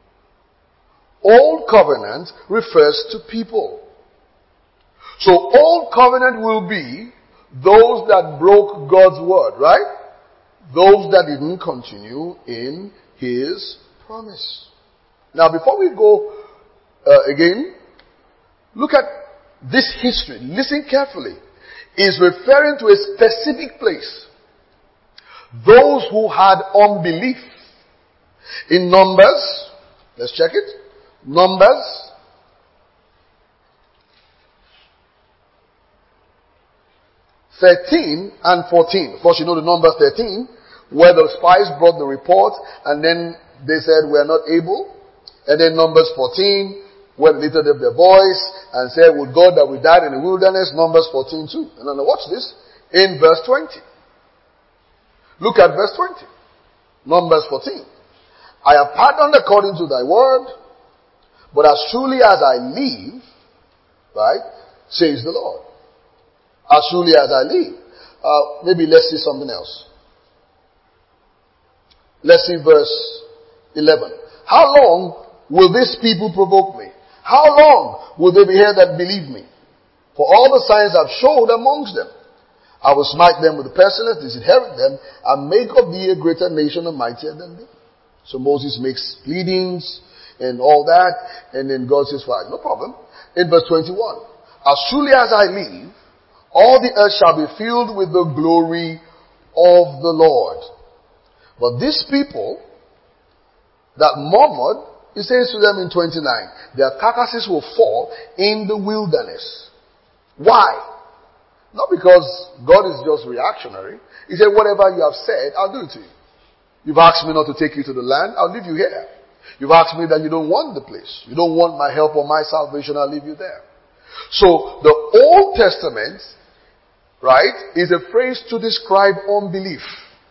Old covenant refers to people. So old covenant will be those that broke God's word, right? Those that didn't continue in his promise. Now before we go uh, again, look at this history. Listen carefully. Is referring to a specific place. Those who had unbelief. In Numbers, let's check it. Numbers thirteen and fourteen. Of course, you know the Numbers thirteen, where the spies brought the report, and then they said, we are not able. And then Numbers fourteen, where they lifted up their voice and said, would God that we died in the wilderness. Numbers fourteen too. And then watch this. In verse twenty. Look at verse twenty. Numbers fourteen. I have pardoned according to thy word, but as truly as I live, right, says the Lord. As truly as I live. Uh, maybe let's see something else. Let's see verse eleven. How long will this people provoke me? How long will they be here that believe me? For all the signs I've showed amongst them. I will smite them with the pestilence, disinherit them, and make of thee a greater nation and mightier than thee. So Moses makes pleadings and all that, and then God says, fine, no problem. In verse twenty-one, as truly as I live, all the earth shall be filled with the glory of the Lord. But these people that murmured, he says to them in twenty-nine, their carcasses will fall in the wilderness. Why? Not because God is just reactionary. He said, whatever you have said, I'll do it to you. You've asked me not to take you to the land, I'll leave you here. You've asked me that you don't want the place. You don't want my help or my salvation, I'll leave you there. So the Old Testament, right, is a phrase to describe unbelief.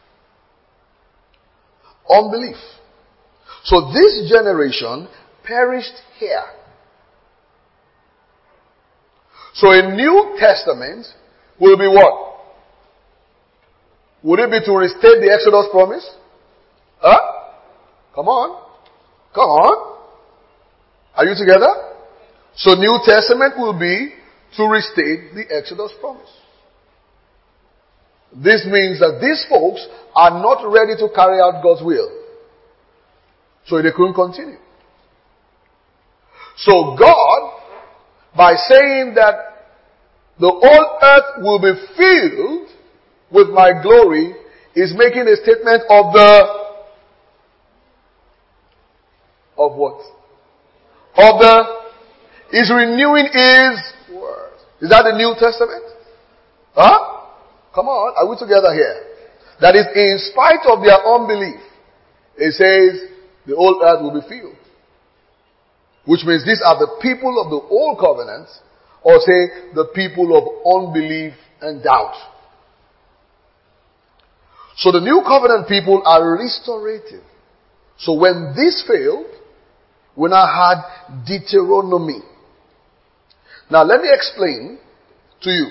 Unbelief. So this generation perished here. So a New Testament will be what? Would it be to restate the Exodus promise? Huh? Come on. Come on. Are you together? So New Testament will be to restate the Exodus promise. This means that these folks are not ready to carry out God's will. So they couldn't continue. So God, by saying that the whole earth will be filled with my glory, is making a statement of the, of what? Of the, is renewing His word. Is that the New Testament? Huh? Come on, are we together here? That is, in spite of their unbelief, it says the whole earth will be filled. Which means these are the people of the old covenant, or say the people of unbelief and doubt. So the new covenant people are restorative. So when this failed, we now had Deuteronomy. Now let me explain to you.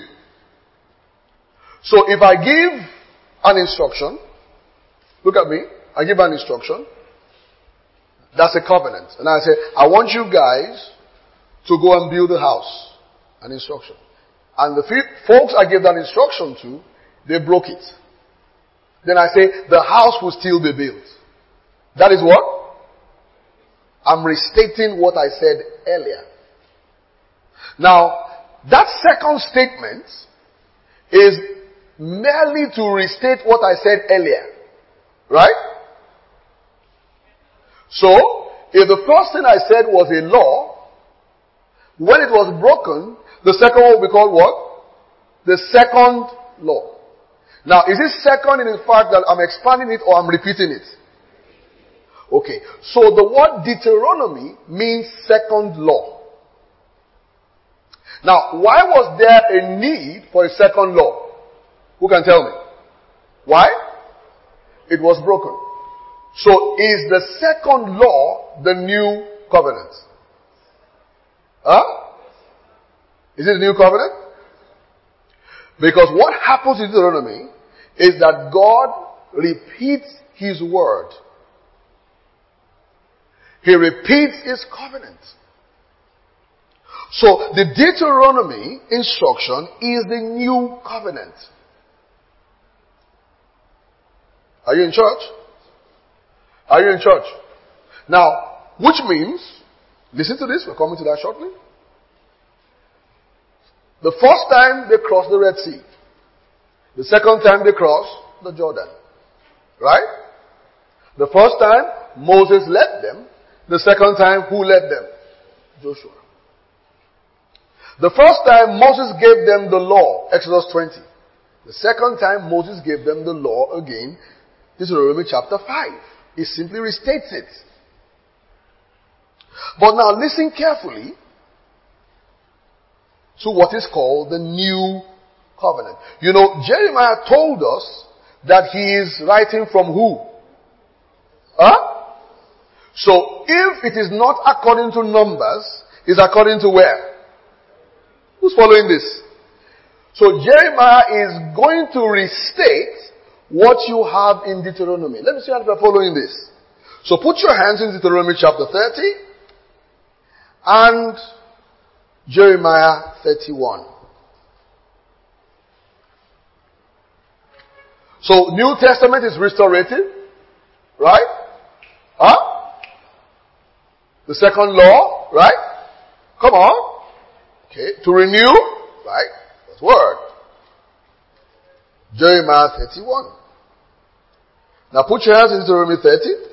So if I give an instruction, look at me, I give an instruction, that's a covenant. And I say, I want you guys to go and build a house. An instruction. And the folks I gave that instruction to, they broke it. Then I say, the house will still be built. That is what? I'm restating what I said earlier. Now, that second statement is merely to restate what I said earlier. Right? So, if the first thing I said was a law, when it was broken, the second one will be called what? The second law. Now, is it second in the fact that I'm expanding it or I'm repeating it? Okay. So the word Deuteronomy means second law. Now, why was there a need for a second law? Who can tell me? Why? It was broken. So is the second law the new covenant? Huh? Is it the new covenant? Because what happens in Deuteronomy is that God repeats His word. He repeats His covenant. So the Deuteronomy instruction is the new covenant. Are you in church? Are you in church? Now, which means, listen to this, we're coming to that shortly. The first time they crossed the Red Sea. The second time they crossed the Jordan. Right? The first time, Moses led them. The second time, who led them? Joshua. The first time, Moses gave them the law, Exodus twenty. The second time, Moses gave them the law again, Deuteronomy chapter five. He simply restates it. But now listen carefully to what is called the new covenant. You know, Jeremiah told us that he is writing from who? Huh? So if it is not according to Numbers, it's according to where? Who's following this? So Jeremiah is going to restate what you have in Deuteronomy. Let me see how you're following this. So put your hands in Deuteronomy chapter thirty and Jeremiah thirty-one. So New Testament is restorative, right? Huh? The second law, right? Come on. Okay, to renew, right? That's word. Jeremiah thirty-one. Now put your hands in Deuteronomy thirty.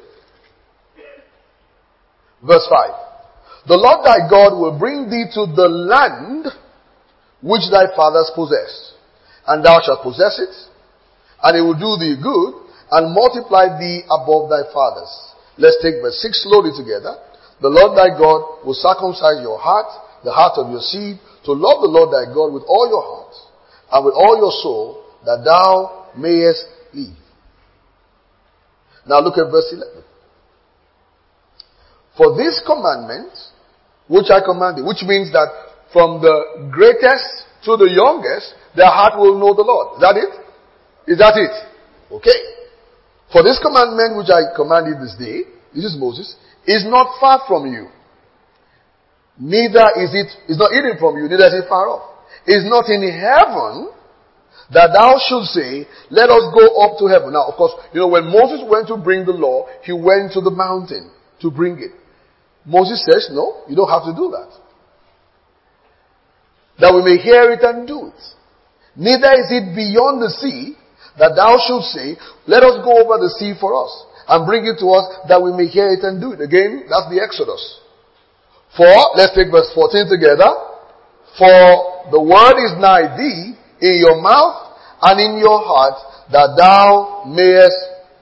Verse five. The Lord thy God will bring thee to the land which thy fathers possessed, and thou shalt possess it, and it will do thee good, and multiply thee above thy fathers. Let's take verse six slowly together. The Lord thy God will circumcise your heart, the heart of your seed, to love the Lord thy God with all your heart, and with all your soul, that thou mayest live. Now look at verse eleven. For this commandment, which I command thee, which means that from the greatest to the youngest, their heart will know the Lord. Is that it? Is that it? Okay. For this commandment which I command thee this day, this is Moses, is not far from you. Neither is it, is not hidden from you, neither is it far off. Is not in heaven, that thou should say, let us go up to heaven. Now, of course, you know, when Moses went to bring the law, he went to the mountain to bring it. Moses says, no, you don't have to do that. That we may hear it and do it. Neither is it beyond the sea that thou shouldst say, let us go over the sea for us, and bring it to us that we may hear it and do it. Again, that's the Exodus. For, let's take verse fourteen together. For the word is nigh thee, in your mouth and in your heart, that thou mayest.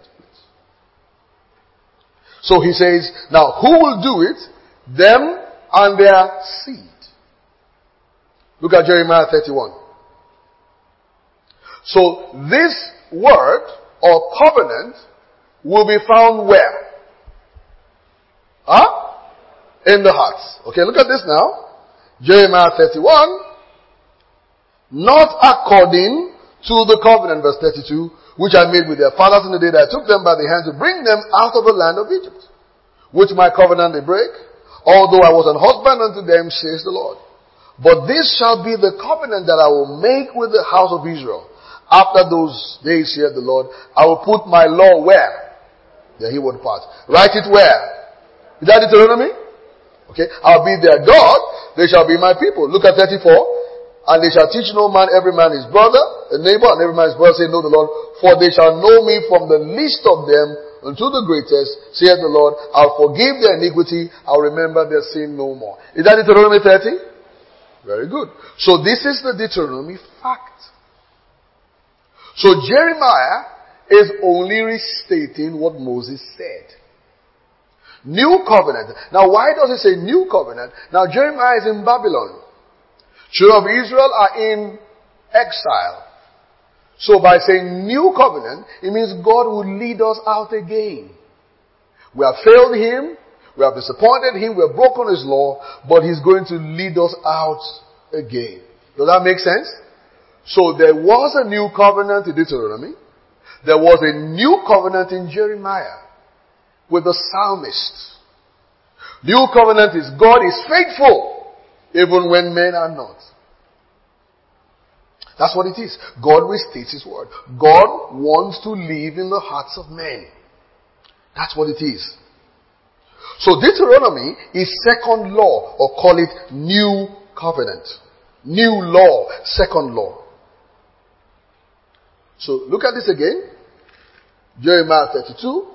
So he says, now who will do it? Them and their seed. Look at Jeremiah thirty-one. So this word or covenant will be found where? Huh? In the hearts. Okay, look at this now. Jeremiah thirty-one. Not according to the covenant, verse thirty-two, which I made with their fathers in the day that I took them by the hand to bring them out of the land of Egypt, which my covenant they break, although I was an husband unto them, says the Lord. But this shall be the covenant that I will make with the house of Israel. After those days, saith the Lord, I will put my law where? The Hebrew part. Write it where? Is that Deuteronomy? Okay. I'll be their God, they shall be my people. Look at thirty-four. And they shall teach no man, every man his brother, a neighbor, and every man his brother, say, know the Lord. For they shall know me from the least of them unto the greatest, saith the Lord. I'll forgive their iniquity, I'll remember their sin no more. Is that Deuteronomy thirty? Very good. So this is the Deuteronomy fact. So Jeremiah is only restating what Moses said. New covenant. Now why does it say new covenant? Now Jeremiah is in Babylon. Children of Israel are in exile. So by saying new covenant, it means God will lead us out again. We have failed Him, we have disappointed Him, we have broken His law, but He's going to lead us out again. Does that make sense? So there was a new covenant in Deuteronomy. There was a new covenant in Jeremiah with the psalmist. New covenant is God is faithful even when men are not. That's what it is. God restates His word. God wants to live in the hearts of men. That's what it is. So Deuteronomy is second law, or call it new covenant. New law, second law. So look at this again. Jeremiah thirty-two.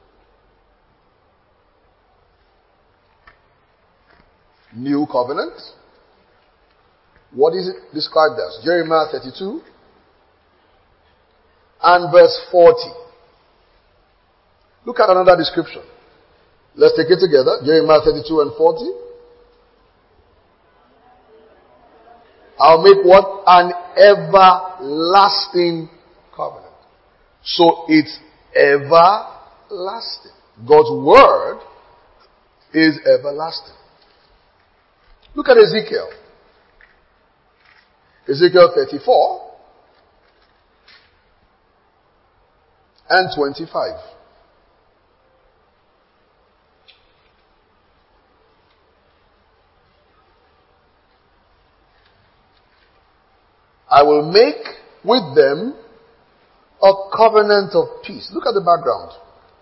New covenant. What is it described as? Jeremiah thirty-two and verse forty. Look at another description. Let's take it together. Jeremiah thirty-two and forty. I'll make what? An everlasting covenant. So it's everlasting. God's word is everlasting. Look at Ezekiel. Ezekiel thirty-four and twenty-five. I will make with them a covenant of peace. Look at the background.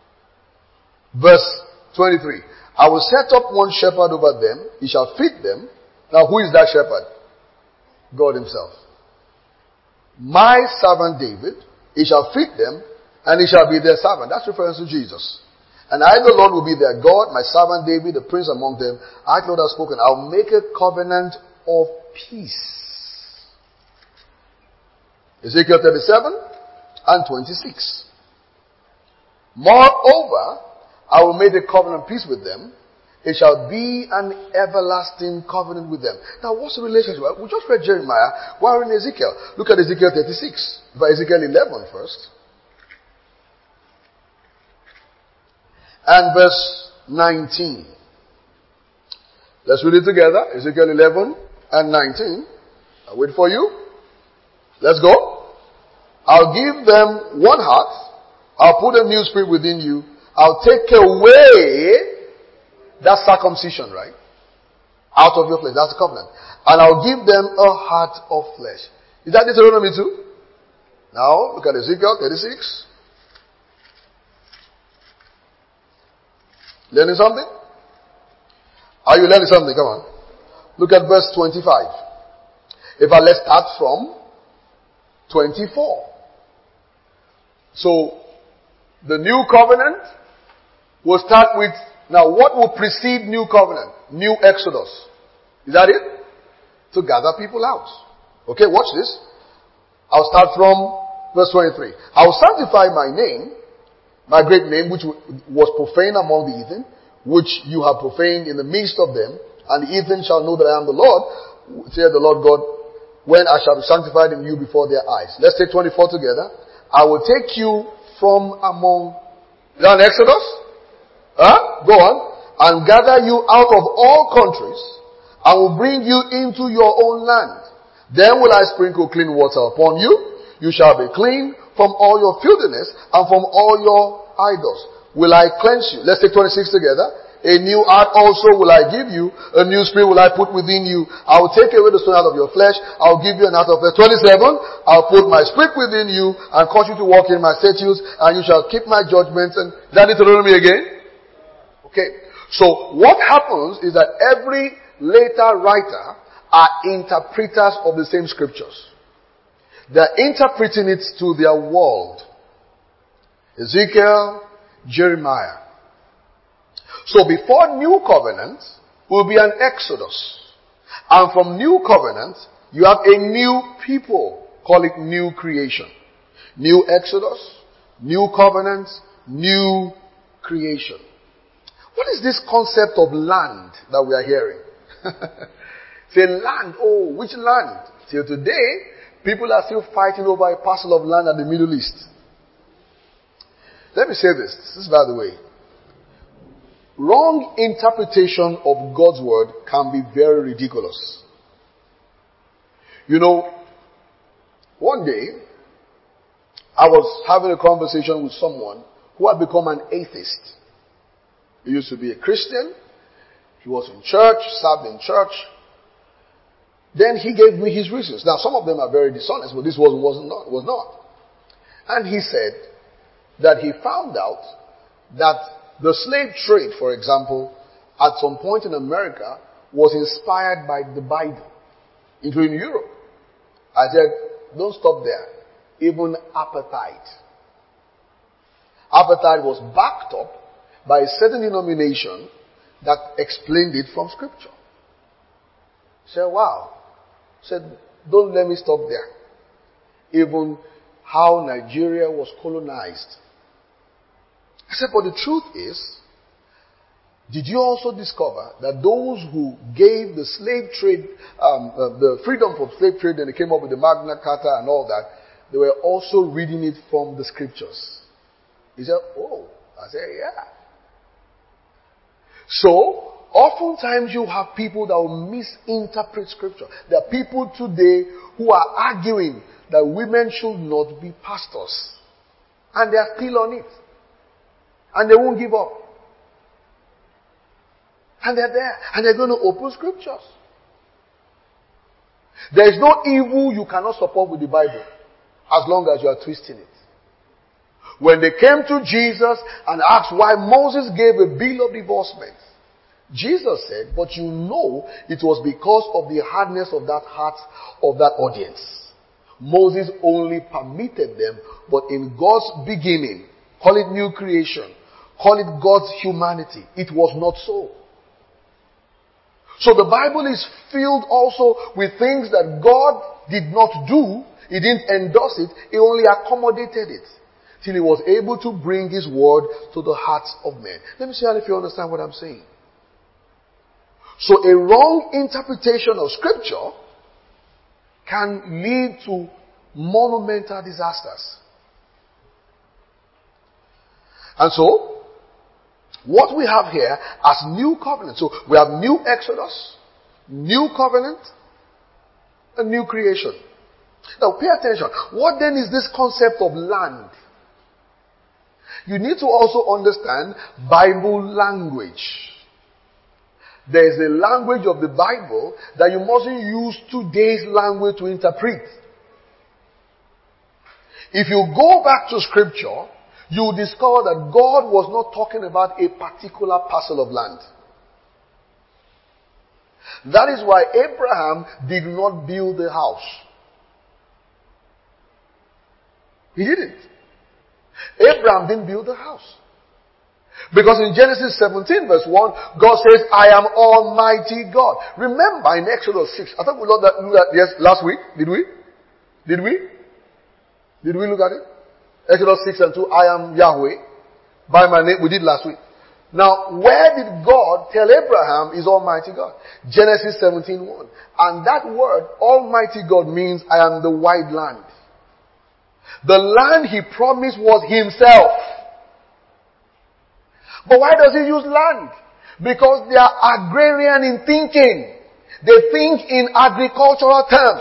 Verse twenty-three. I will set up one shepherd over them. He shall feed them. Now who is that shepherd? God Himself. My servant David, he shall feed them, and he shall be their servant. That's reference to Jesus. And I, the Lord, will be their God, my servant David, the prince among them. I, the Lord, have spoken. I'll make a covenant of peace. Ezekiel thirty-seven and twenty-six. Moreover, I will make a covenant of peace with them. It shall be an everlasting covenant with them. Now, what's the relationship? We just read Jeremiah. Why are we in Ezekiel? Look at Ezekiel thirty-six. By Ezekiel eleven first. And verse nineteen. Let's read it together. Ezekiel eleven and nineteen. I'll wait for you. Let's go. I'll give them one heart. I'll put a new spirit within you. I'll take away that circumcision, right? Out of your flesh. That's the covenant. And I'll give them a heart of flesh. Is that Deuteronomy two? Now, look at Ezekiel thirty-six. Learning something? Are you learning something? Come on. Look at verse twenty-five. In fact, let's start from twenty-four. So, the new covenant will start with, now what will precede new covenant? New Exodus. Is that it? To gather people out. Okay, watch this. I'll start from verse twenty-three. I will sanctify my name, my great name, which was profaned among the heathen, which you have profaned in the midst of them, and the heathen shall know that I am the Lord, saith the Lord God, when I shall be sanctified in you before their eyes. Let's take twenty-four together. I will take you from among, is that an Exodus? Huh? Go on. And gather you out of all countries, I will bring you into your own land. Then will I sprinkle clean water upon you. You shall be clean from all your filthiness and from all your idols. Will I cleanse you? Let's take twenty-six together. A new heart also will I give you. A new spirit will I put within you. I will take away the stone out of your flesh. I will give you an heart of flesh. twenty-seven. I'll put my spirit within you and cause you to walk in my statutes, and you shall keep my judgments. And is that Deuteronomy again? Okay. So what happens is that every later writer are interpreters of the same scriptures. They're interpreting it to their world. Ezekiel, Jeremiah. So before new covenant will be an exodus. And from new covenant, you have a new people. Call it new creation. New exodus, new covenant, new creation. What is this concept of land that we are hearing? Say land, oh, which land? Till today, people are still fighting over a parcel of land in the Middle East. Let me say this. This is by the way. Wrong interpretation of God's word can be very ridiculous. You know, one day, I was having a conversation with someone who had become an atheist. He used to be a Christian. He was in church, served in church. Then he gave me his reasons. Now, some of them are very dishonest, but this was, was, not, was not. And he said that he found out that the slave trade, for example, at some point in America, was inspired by the Bible, including Europe. I said, don't stop there. Even apartheid. Apartheid was backed up by a certain denomination that explained it from Scripture. I said, wow. I said, don't let me stop there. Even how Nigeria was colonized. I said, but the truth is, did you also discover that those who gave the slave trade, um, uh, the freedom from slave trade, and they came up with the Magna Carta and all that, they were also reading it from the scriptures? He said, oh. I said, yeah. So, oftentimes you have people that will misinterpret scripture. There are people today who are arguing that women should not be pastors. And they are still on it. And they won't give up. And they're there. And they're going to open scriptures. There is no evil you cannot support with the Bible, as long as you are twisting it. When they came to Jesus and asked why Moses gave a bill of divorcement, Jesus said, but you know it was because of the hardness of that heart of that audience. Moses only permitted them, but in God's beginning, call it new creation, call it God's humanity, it was not so. So the Bible is filled also with things that God did not do. He didn't endorse it. He only accommodated it till he was able to bring his word to the hearts of men. Let me see if you understand what I'm saying. So a wrong interpretation of scripture can lead to monumental disasters. And so, what we have here as new covenant. So we have new Exodus, new covenant, and new creation. Now pay attention. What then is this concept of land? You need to also understand Bible language. There is a language of the Bible that you mustn't use today's language to interpret. If you go back to scripture, you will discover that God was not talking about a particular parcel of land. That is why Abraham did not build the house. He didn't. Abraham didn't build the house. Because in Genesis seventeen verse one, God says, I am Almighty God. Remember in Exodus six, I thought we looked at that yes, last week. Did we? Did we? Did we look at it? Exodus six and two, I am Yahweh. By my name, we did last week. Now, where did God tell Abraham is Almighty God? Genesis seventeen one. And that word, Almighty God, means I am the wide land. The land he promised was himself. But why does he use land? Because they are agrarian in thinking. They think in agricultural terms.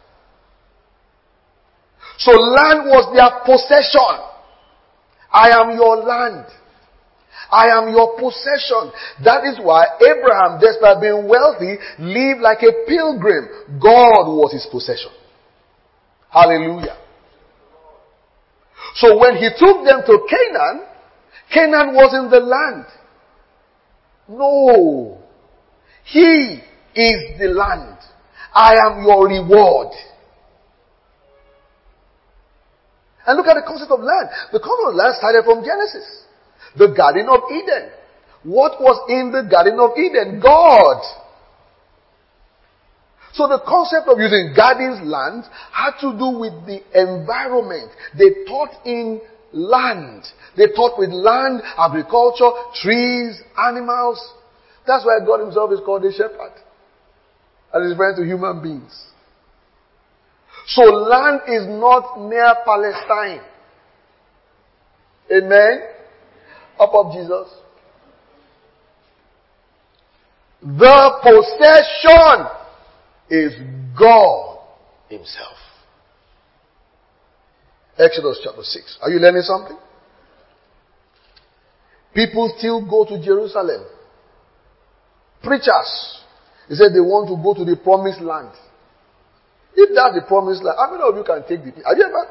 So land was their possession. I am your land. I am your possession. That is why Abraham, despite being wealthy, lived like a pilgrim. God was his possession. Hallelujah. So when he took them to Canaan, Canaan wasn't the land. No. He is the land. I am your reward. And look at the concept of land. The concept of land started from Genesis. The Garden of Eden. What was in the Garden of Eden? God. So the concept of using gardens, land, had to do with the environment. They taught in land. They taught with land, agriculture, trees, animals. That's why God himself is called a shepherd. And is referring to human beings. So land is not near Palestine. Amen? Up of Jesus. The possession is God himself. Exodus chapter six. Are you learning something? People still go to Jerusalem. Preachers. They said they want to go to the promised land. If that's the promised land, how many of you can take the... Have you ever?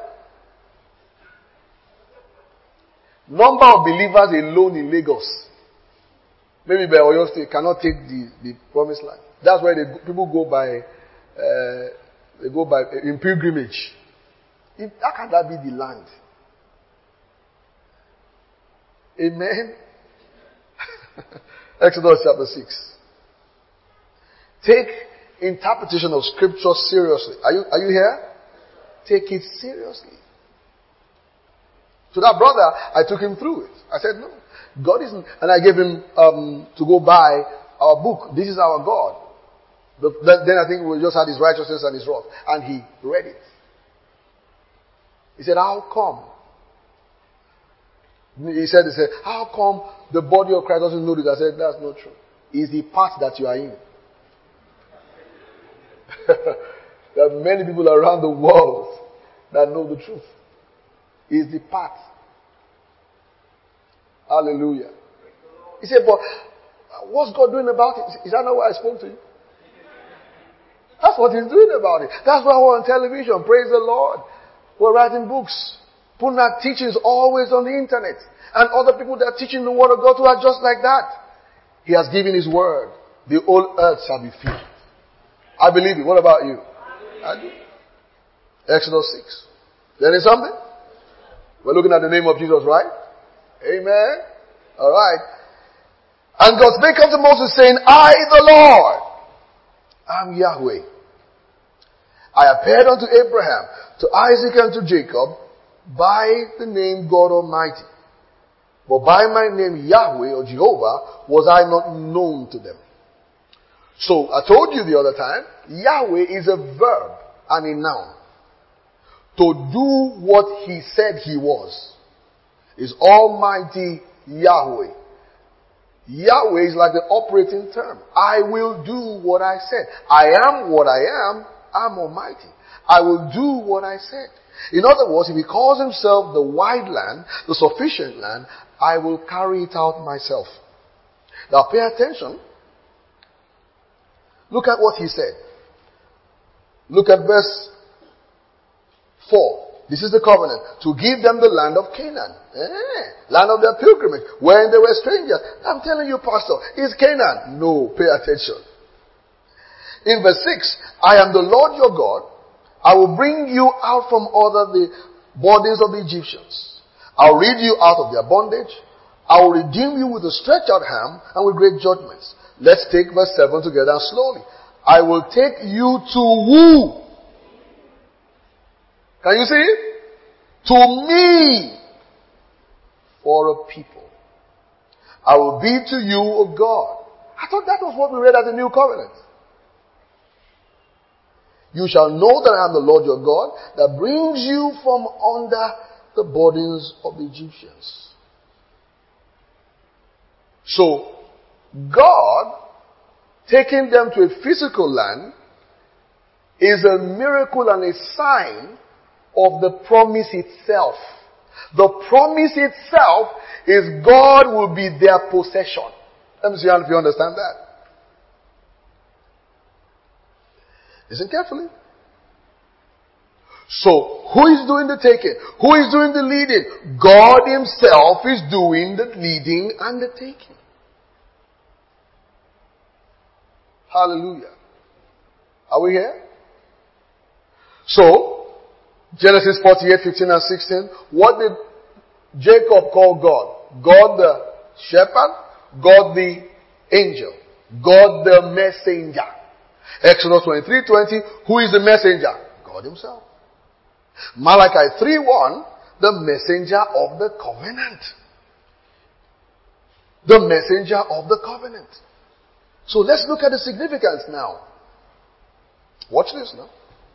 Number of believers alone in Lagos, maybe by Oyo State, cannot take the, the promised land. That's why they, people go by, uh, they go by, in pilgrimage. If, how can that be the land? Amen? Exodus chapter six. Take interpretation of scripture seriously. Are you, are you here? Take it seriously. So that brother, I took him through it. I said, no, God isn't, and I gave him um, to go buy our book. This is our God. The, then I think we just had his righteousness and his wrath. And he read it. He said, how come? He said, he said, how come the body of Christ doesn't know this? I said, that's not true. It's the part that you are in. There are many people around the world that know the truth. It's the part. Hallelujah. He said, but what's God doing about it? Is that not what I spoke to you? That's what he's doing about it. That's why we're on television. Praise the Lord. We're writing books. Putting our teachings always on the internet. And other people that are teaching the word of God too are just like that. He has given his word. The whole earth shall be filled. I believe it. What about you? I do. Exodus six. Learning something? We're looking at the name of Jesus, right? Amen. Alright. And God spake unto Moses, saying, I, the Lord, am Yahweh. I appeared unto Abraham, to Isaac, and to Jacob, by the name God Almighty. But by my name Yahweh or Jehovah was I not known to them. So I told you the other time, Yahweh is a verb and a noun. To do what he said he was is Almighty Yahweh. Yahweh is like the operating term. I will do what I said. I am what I am. I'm Almighty. I will do what I said. In other words, if he calls himself the wide land, the sufficient land, I will carry it out myself. Now pay attention. Look at what he said. Look at verse four. This is the covenant. To give them the land of Canaan. Eh, land of their pilgrimage. Wherein they were strangers. I'm telling you, pastor, is Canaan? No, pay attention. In verse six, I am the Lord your God. I will bring you out from under the borders of the Egyptians. I will lead you out of their bondage. I will redeem you with a stretched out hand and with great judgments. Let's take verse seven together slowly. I will take you to who? Can you see it? To me for a people. I will be to you a God. I thought that was what we read as the new covenant. You shall know that I am the Lord your God that brings you from under the burdens of the Egyptians. So, God taking them to a physical land is a miracle and a sign of the promise itself. The promise itself is God will be their possession. Let me see if you understand that. Listen carefully. So, who is doing the taking? Who is doing the leading? God himself is doing the leading and the taking. Hallelujah. Are we here? So, Genesis forty-eight, fifteen and sixteen. What did Jacob call God? God the shepherd, God the angel, God the messenger. Exodus twenty-three, twenty. Who is the messenger? God himself. Malachi three, one. The messenger of the covenant. The messenger of the covenant. So let's look at the significance now. Watch this now.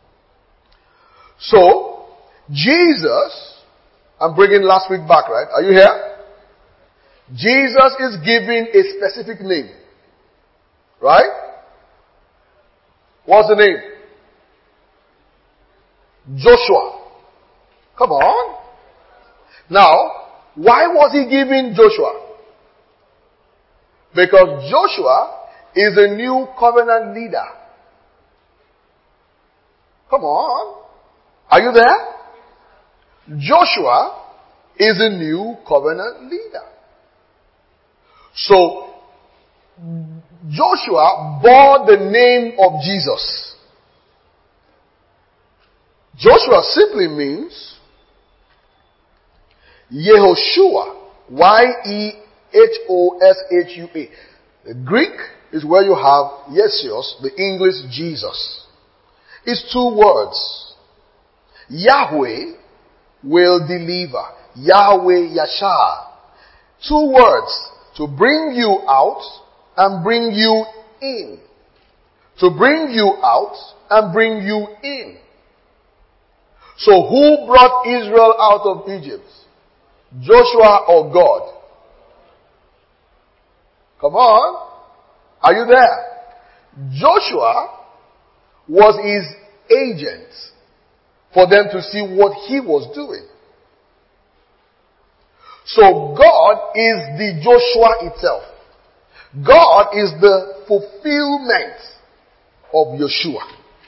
So, Jesus, I'm bringing last week back, right? Are you here? Jesus is giving a specific name. Right? What's the name? Joshua. Come on. Now, why was he giving Joshua? Because Joshua is a new covenant leader. Come on. Are you there? Joshua is a new covenant leader. So, Joshua bore the name of Jesus. Joshua simply means Yehoshua. Y E H O S H U A. The Greek is where you have Yesios, the English Jesus. It's two words. Yahweh will deliver. Yahweh Yashar. Two words. To bring you out and bring you in. To bring you out and bring you in. So who brought Israel out of Egypt? Joshua or God? Come on. Are you there? Joshua was his agent for them to see what he was doing. So God is the Joshua itself. God is the fulfillment of Yeshua.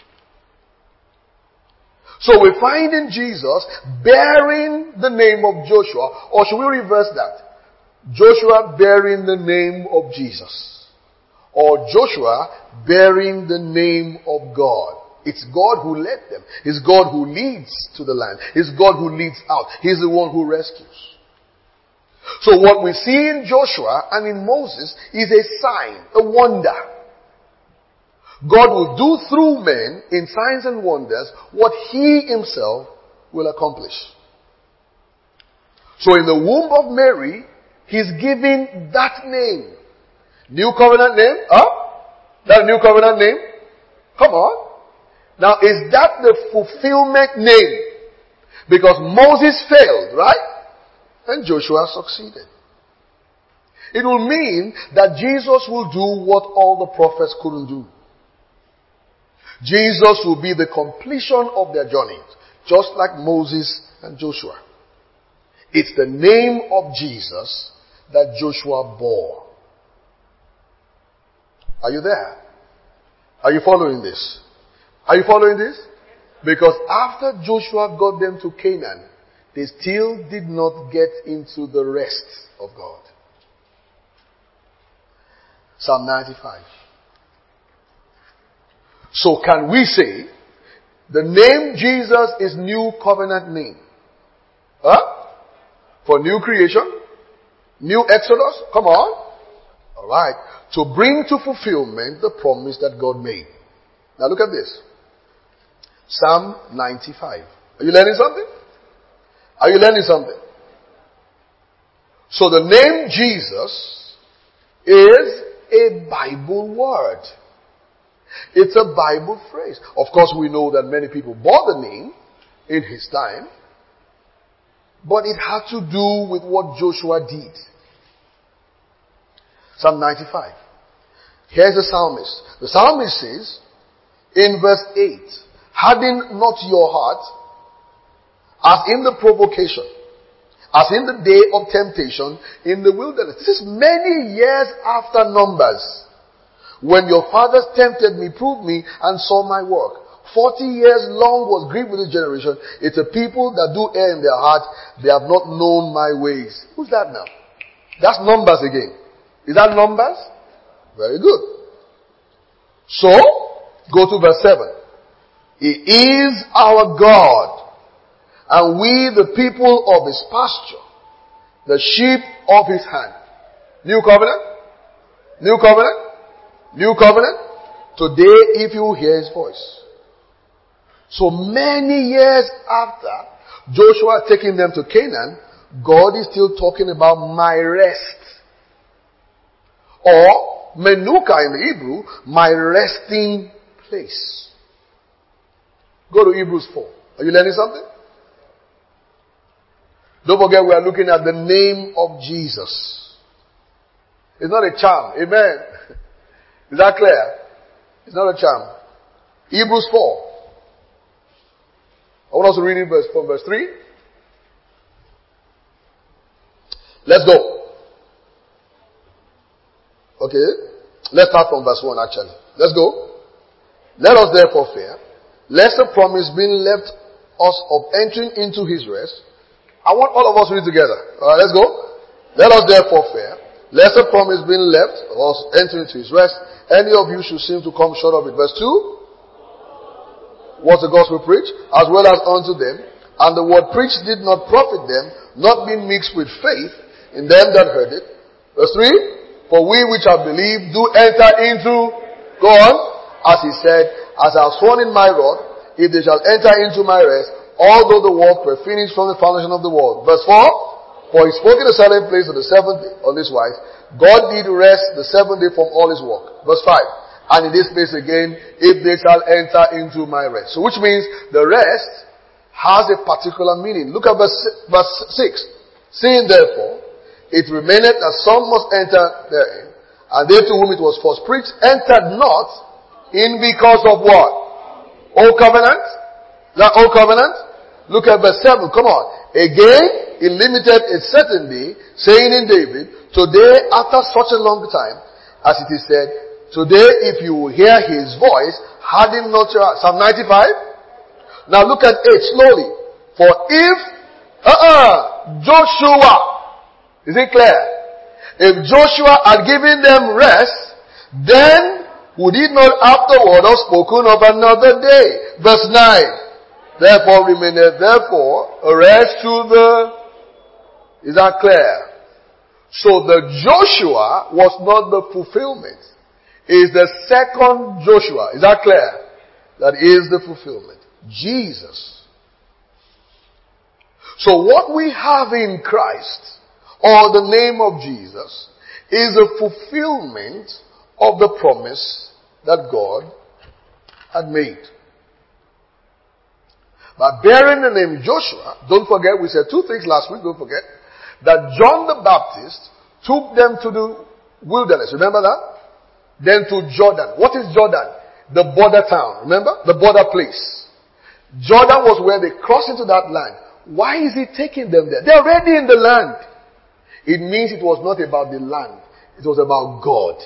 So we find in Jesus bearing the name of Joshua, or should we reverse that? Joshua bearing the name of Jesus. Or Joshua bearing the name of God. It's God who led them. It's God who leads to the land. It's God who leads out. He's the one who rescues. So what we see in Joshua and in Moses is a sign, a wonder. God will do through men in signs and wonders what he himself will accomplish. So in the womb of Mary, he's giving that name. New covenant name? Huh? That new covenant name? Come on. Now, is that the fulfillment name? Because Moses failed, right? And Joshua succeeded. It will mean that Jesus will do what all the prophets couldn't do. Jesus will be the completion of their journey, just like Moses and Joshua. It's the name of Jesus that Joshua bore. Are you there? Are you following this? Are you following this? Because after Joshua got them to Canaan, they still did not get into the rest of God. Psalm ninety-five. So can we say the name Jesus is new covenant name? Huh? For new creation? New Exodus? Come on. Alright. To bring to fulfillment the promise that God made. Now look at this. Psalm ninety-five. Are you learning something? Are you learning something? So the name Jesus is a Bible word. It's a Bible phrase. Of course, we know that many people bore the name in his time, but it had to do with what Joshua did. Psalm ninety-five. Here's the psalmist. The psalmist says in verse eight, harden not your heart as in the provocation, as in the day of temptation in the wilderness. This is many years after Numbers. When your fathers tempted me, proved me, and saw my work. Forty years long was grieved with the generation. It's a people that do err in their heart. They have not known my ways. Who's that now? That's Numbers again. Is that Numbers? Very good. So, go to verse seven. He is our God, and we the people of his pasture, the sheep of his hand. New covenant? New covenant? New covenant? Today, if you hear his voice. So many years after Joshua taking them to Canaan, God is still talking about my rest. Or, Menuka in the Hebrew, my resting place. Go to Hebrews four. Are you learning something? Don't forget we are looking at the name of Jesus. It's not a charm. Amen. Is that clear? It's not a charm. Hebrews four. I want us to read it verse, from verse three. Let's go. Okay. Let's start from verse one actually. Let's go. Let us therefore fear, lest the promise being left us of entering into his rest. I want all of us to read together. Alright, let's go. Let us therefore fear, lest the promise being left us entering into his rest, any of you should seem to come short of it. Verse two. Was the gospel preached, as well as unto them, and the word preached did not profit them, not being mixed with faith in them that heard it. Verse three. For we which have believed do enter into, go on, as he said, as I have sworn in my rod, if they shall enter into my rest, although the work were finished from the foundation of the world. Verse four. For he spoke in a certain place on the seventh day, on this wise, God did rest the seventh day from all his work. Verse five. And in this place again, if they shall enter into my rest. So which means the rest has a particular meaning. Look at verse, verse six. Seeing therefore, it remaineth that some must enter therein, and they to whom it was first preached entered not in because of what? Old covenant? That old covenant? Look at verse seven. Come on. Again, he limited a certain day, saying in David, today after such a long time, as it is said, today if you will hear his voice, harden not your heart. Psalm ninety-five. Now look at it slowly. For if, uh-uh, Joshua, is it clear? If Joshua had given them rest, then would he not afterward have spoken of another day? Verse nine. Therefore remaineth therefore a rest to the, is that clear? So the Joshua was not the fulfillment. Is the second Joshua. Is that clear? That is the fulfillment. Jesus. So what we have in Christ, or the name of Jesus, is a fulfillment of the promise that God had made. By bearing the name Joshua, don't forget, we said two things last week, don't forget, that John the Baptist took them to the wilderness. Remember that? Then to Jordan. What is Jordan? The border town. Remember? The border place. Jordan was where they crossed into that land. Why is he taking them there? They're already in the land. It means it was not about the land. It was about God.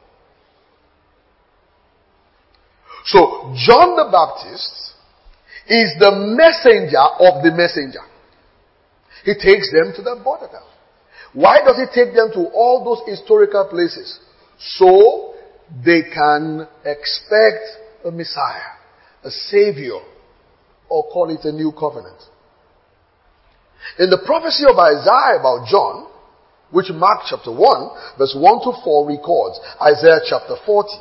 So, John the Baptist is the messenger of the messenger. He takes them to the border town. Why does he take them to all those historical places? So they can expect a Messiah, a Savior, or call it a new covenant. In the prophecy of Isaiah about John, which Mark chapter one, verse one to four records, Isaiah chapter forty.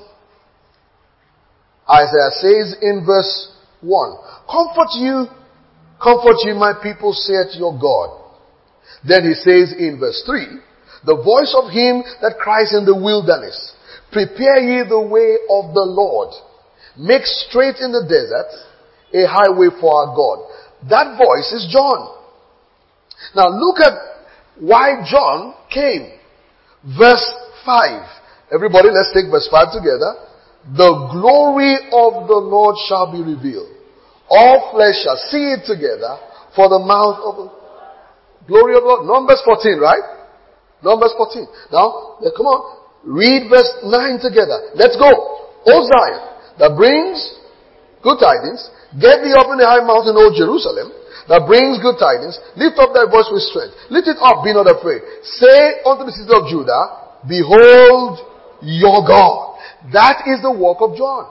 Isaiah says in verse one, Comfort you, comfort you, my people, saith your God. Then he says in verse three, the voice of him that cries in the wilderness, prepare ye the way of the Lord. Make straight in the desert a highway for our God. That voice is John. Now look at why John came. Verse five. Everybody, let's take verse five together. The glory of the Lord shall be revealed. All flesh shall see it together, for the mouth of the glory of the Lord. Numbers fourteen, right? Numbers fourteen. Now, come on. Read verse nine together. Let's go. O Zion, that brings good tidings. Get thee up in the high mountain, O Jerusalem, that brings good tidings. Lift up thy voice with strength. Lift it up, be not afraid. Say unto the city of Judah, behold your God. That is the work of John.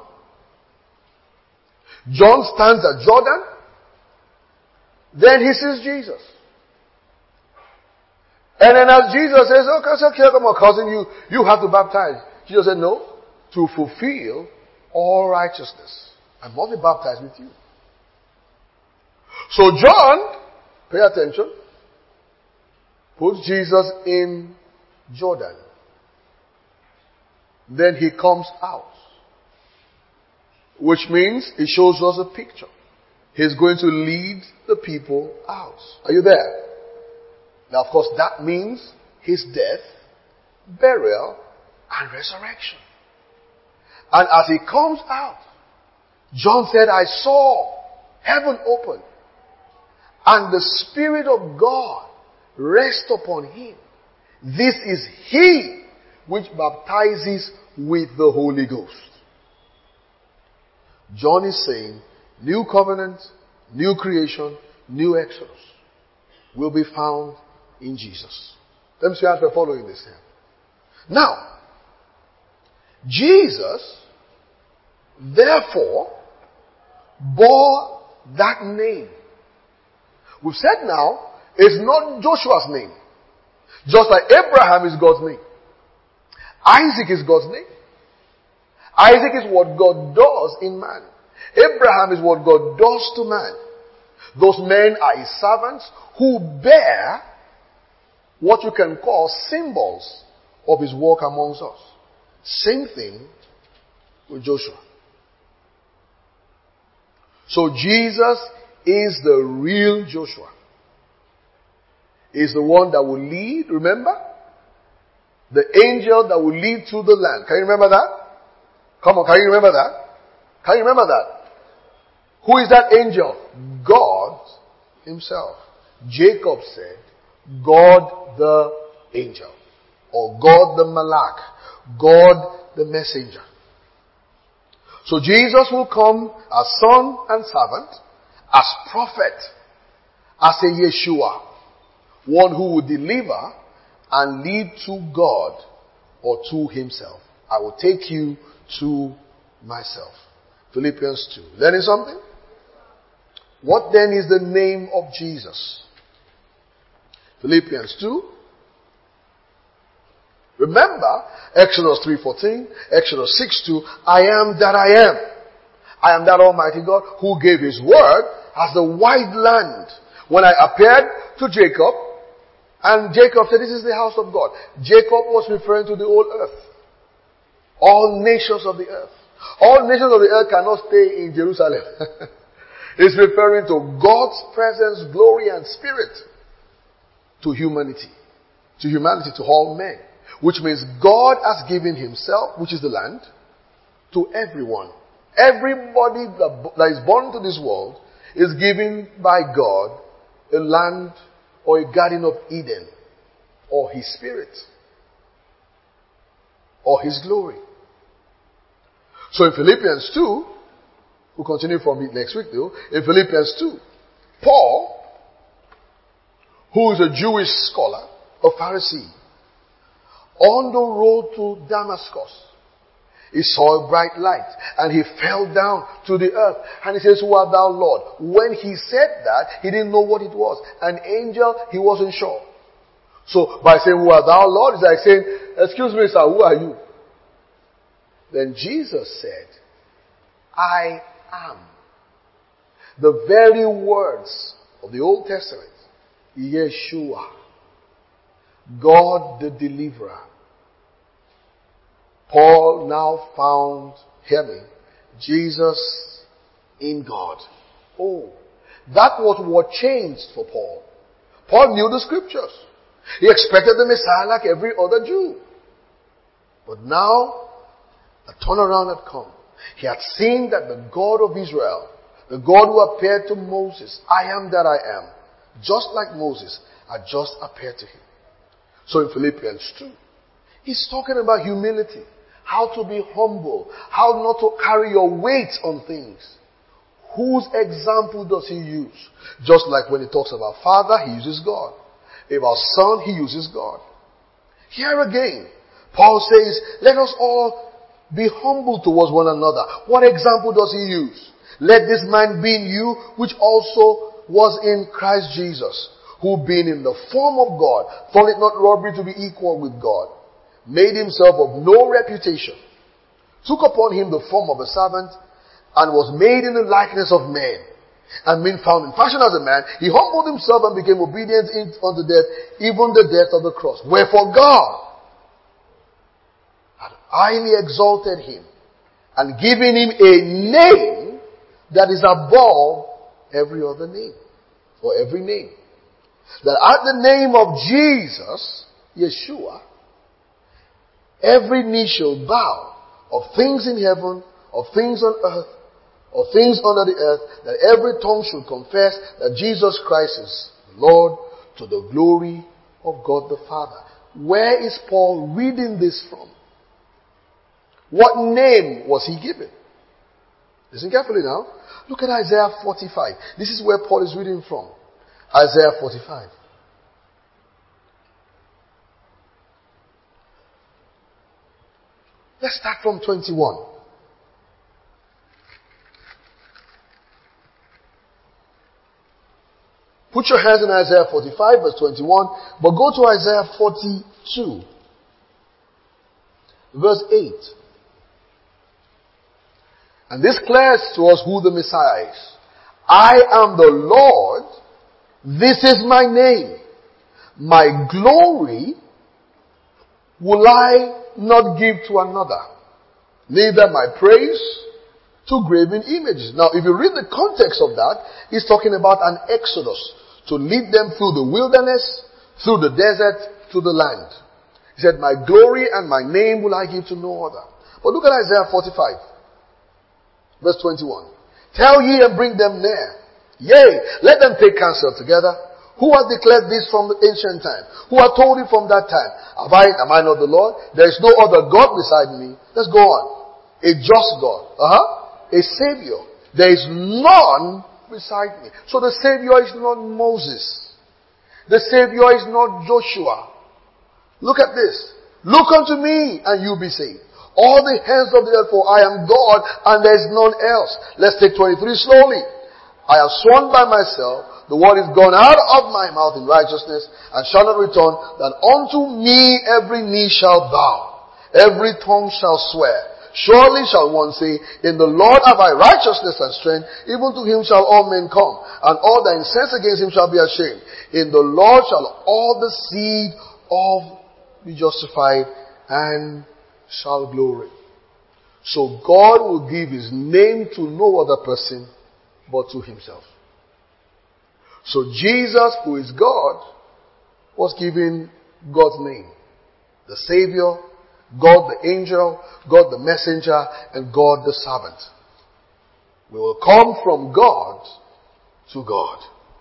John stands at Jordan. Then he sees Jesus. And then as Jesus says, okay, so here come my cousin, you, you have to baptize. Jesus said, no, to fulfill all righteousness. I must be baptized with you. So John, pay attention, puts Jesus in Jordan. Then he comes out. Which means it shows us a picture. He's going to lead the people out. Are you there? Now, of course, that means his death, burial, and resurrection. And as he comes out, John said, I saw heaven open, and the Spirit of God rest upon him. This is he which baptizes with the Holy Ghost. John is saying, new covenant, new creation, new exodus will be found in Jesus. Let me see how we're following this here. Now, Jesus, therefore, bore that name. We've said now, it's not Joshua's name. Just like Abraham is God's name. Isaac is God's name. Isaac is what God does in man. Abraham is what God does to man. Those men are his servants who bear what you can call symbols of his work amongst us. Same thing with Joshua. So Jesus is the real Joshua. He's the one that will lead, remember? The angel that will lead to the land. Can you remember that? Come on, can you remember that? Can you remember that? Who is that angel? God himself. Jacob said, God the angel. Or God the Malach. God the messenger. So Jesus will come as son and servant, as prophet, as a Yeshua. One who will deliver and lead to God or to himself. I will take you to myself. Philippians two. Learning something? What then is the name of Jesus? Philippians two. Remember, Exodus three fourteen, Exodus six two, I am that I am. I am that Almighty God who gave his word as the wide land. When I appeared to Jacob, and Jacob said, this is the house of God. Jacob was referring to the whole earth. All nations of the earth. All nations of the earth cannot stay in Jerusalem. It's referring to God's presence, glory, and spirit to humanity. To humanity, to all men. Which means God has given himself, which is the land, to everyone. Everybody that is born into this world is given by God a land or a garden of Eden, or his spirit, or his glory. So in Philippians two, we'll continue from it next week though, in Philippians two, Paul, who is a Jewish scholar, a Pharisee, on the road to Damascus, He saw a bright light and he fell down to the earth. And he says, who art thou, Lord? When he said that, he didn't know what it was. An angel, he wasn't sure. So by saying, who art thou, Lord? It's like saying, excuse me, sir, who are you? Then Jesus said, I am. The very words of the Old Testament, Yeshua, God the deliverer. Paul now found heaven, Jesus in God. Oh, that was what changed for Paul. Paul knew the scriptures. He expected the Messiah like every other Jew. But now, a turnaround had come. He had seen that the God of Israel, the God who appeared to Moses, I am that I am, just like Moses, had just appeared to him. So in Philippians two, he's talking about humility, how to be humble, how not to carry your weight on things. Whose example does he use? Just like when he talks about Father, he uses God. About Son, he uses God. Here again, Paul says, let us all be humble towards one another. What example does he use? Let this mind be in you, which also was in Christ Jesus, who being in the form of God, thought it not robbery to be equal with God, made himself of no reputation, took upon him the form of a servant, and was made in the likeness of men. And being found in fashion as a man, he humbled himself and became obedient unto death, even the death of the cross. Wherefore God had highly exalted him and given him a name that is above every other name, or every name. That at the name of Jesus, Yeshua, every knee shall bow, of things in heaven, of things on earth, of things under the earth, that every tongue should confess that Jesus Christ is Lord, to the glory of God the Father. Where is Paul reading this from? What name was he given? Listen carefully now. Look at Isaiah forty-five. This is where Paul is reading from. Isaiah forty-five. Let's start from twenty-one. Put your hands in Isaiah forty-five, verse twenty-one, but go to Isaiah forty-two, verse eight. And this clears to us who the Messiah is. I am the Lord, this is my name. My glory will I not give to another, neither my praise to graven images. Now, if you read the context of that, he's talking about an exodus to lead them through the wilderness, through the desert, to the land. He said, my glory and my name will I give to no other. But look at Isaiah forty-five, verse twenty-one. Tell ye and bring them near. Yea, let them take counsel together. Who has declared this from the ancient time? Who has told it from that time? Have I, am I not the Lord? There is no other God beside me. Let's go on. A just God. Uh-huh. A Savior. There is none beside me. So the Savior is not Moses. The Savior is not Joshua. Look at this. Look unto me and you'll be saved. All the hands of the earth, for I am God and there is none else. Let's take twenty-three slowly. I have sworn by myself, the word is gone out of my mouth in righteousness and shall not return, that unto me every knee shall bow, every tongue shall swear. Surely shall one say, in the Lord have I righteousness and strength, even to him shall all men come, and all that incense against him shall be ashamed. In the Lord shall all the seed of be justified and shall glory. So God will give his name to no other person but to himself. So Jesus, who is God, was given God's name. The Savior, God the angel, God the messenger, and God the servant. We will come from God to God.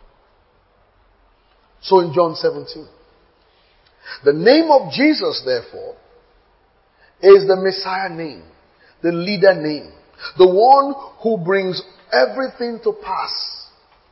So in John seventeen, the name of Jesus, therefore, is the Messiah name, the leader name, the one who brings everything to pass.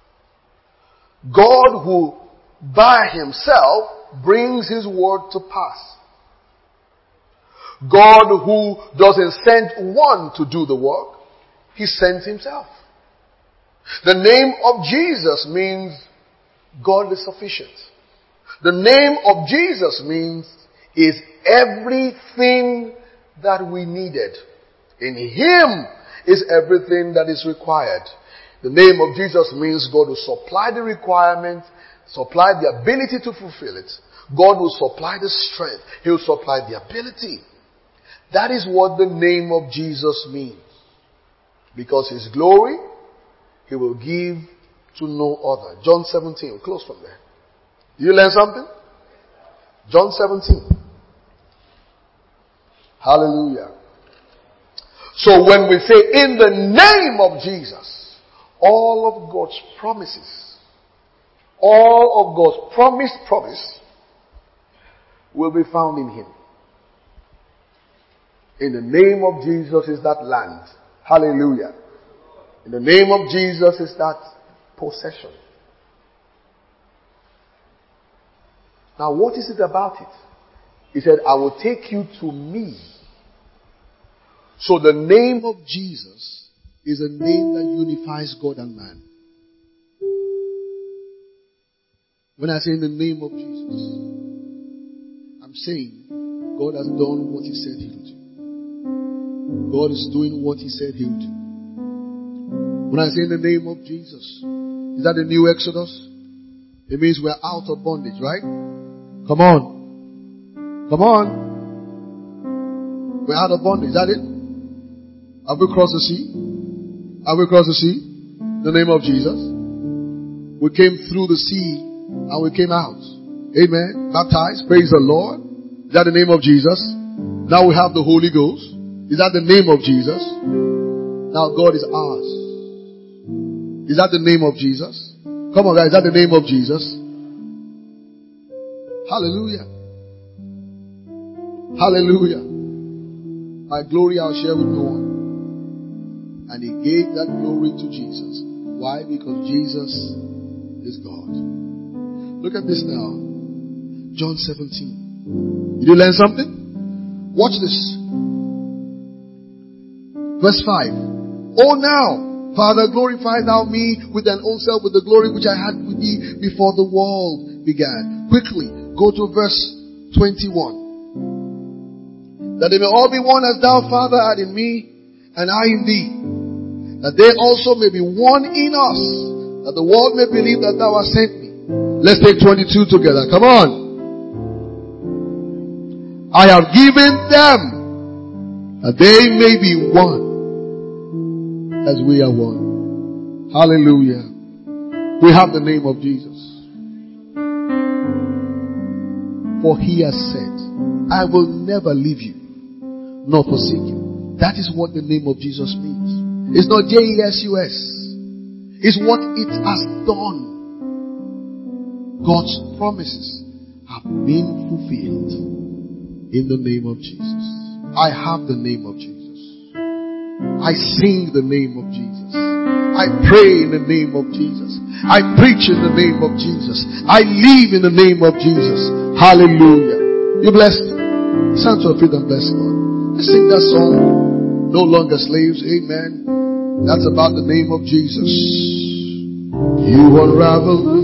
God who by himself brings his word to pass. God who doesn't send one to do the work, he sends himself. The name of Jesus means God is sufficient. The name of Jesus means is everything that we needed. In him is everything that is required. The name of Jesus means God will supply the requirement, supply the ability to fulfill it. God will supply the strength. He will supply the ability. That is what the name of Jesus means. Because his glory, he will give to no other. John seventeen, we'll close from there. Did you learn something? John seventeen. Hallelujah. So when we say in the name of Jesus, all of God's promises, all of God's promised promise will be found in him. In the name of Jesus is that land. Hallelujah. In the name of Jesus is that possession. Now what is it about it? He said, I will take you to me. So the name of Jesus is a name that unifies God and man. When I say in the name of Jesus, I'm saying God has done what he said he will do. God is doing what he said he will do. When I say in the name of Jesus, is that the new Exodus? It means we're out of bondage, right? Come on. Come on. We're out of bondage, is that it? Have we crossed the sea? Have we crossed the sea? In the name of Jesus. We came through the sea and we came out. Amen. Baptized. Praise the Lord. Is that the name of Jesus? Now we have the Holy Ghost. Is that the name of Jesus? Now God is ours. Is that the name of Jesus? Come on guys, is that the name of Jesus? Hallelujah. Hallelujah. My glory I'll share with no one. And he gave that glory to Jesus. Why? Because Jesus is God. Look at this now. John seventeen. Did you learn something? Watch this. Verse five. Oh now, Father, glorify thou me with thine own self, with the glory which I had with thee before the world began. Quickly, go to verse twenty-one. That they may all be one as thou, Father, art in me, and I in thee. That they also may be one in us, that the world may believe that thou hast sent me. Let's take twenty-two together. Come on. I have given them that they may be one as we are one. Hallelujah. We have the name of Jesus. For he has said, I will never leave you nor forsake you. That is what the name of Jesus means. It's not J E S U S. It's what it has done. God's promises have been fulfilled in the name of Jesus. I have the name of Jesus. I sing the name of Jesus. I pray in the name of Jesus. I preach in the name of Jesus. I live in the name of Jesus. Hallelujah. You blessed? Stand to your feet and bless God. Let's sing that song. No longer slaves. Amen. That's about the name of Jesus. You unravel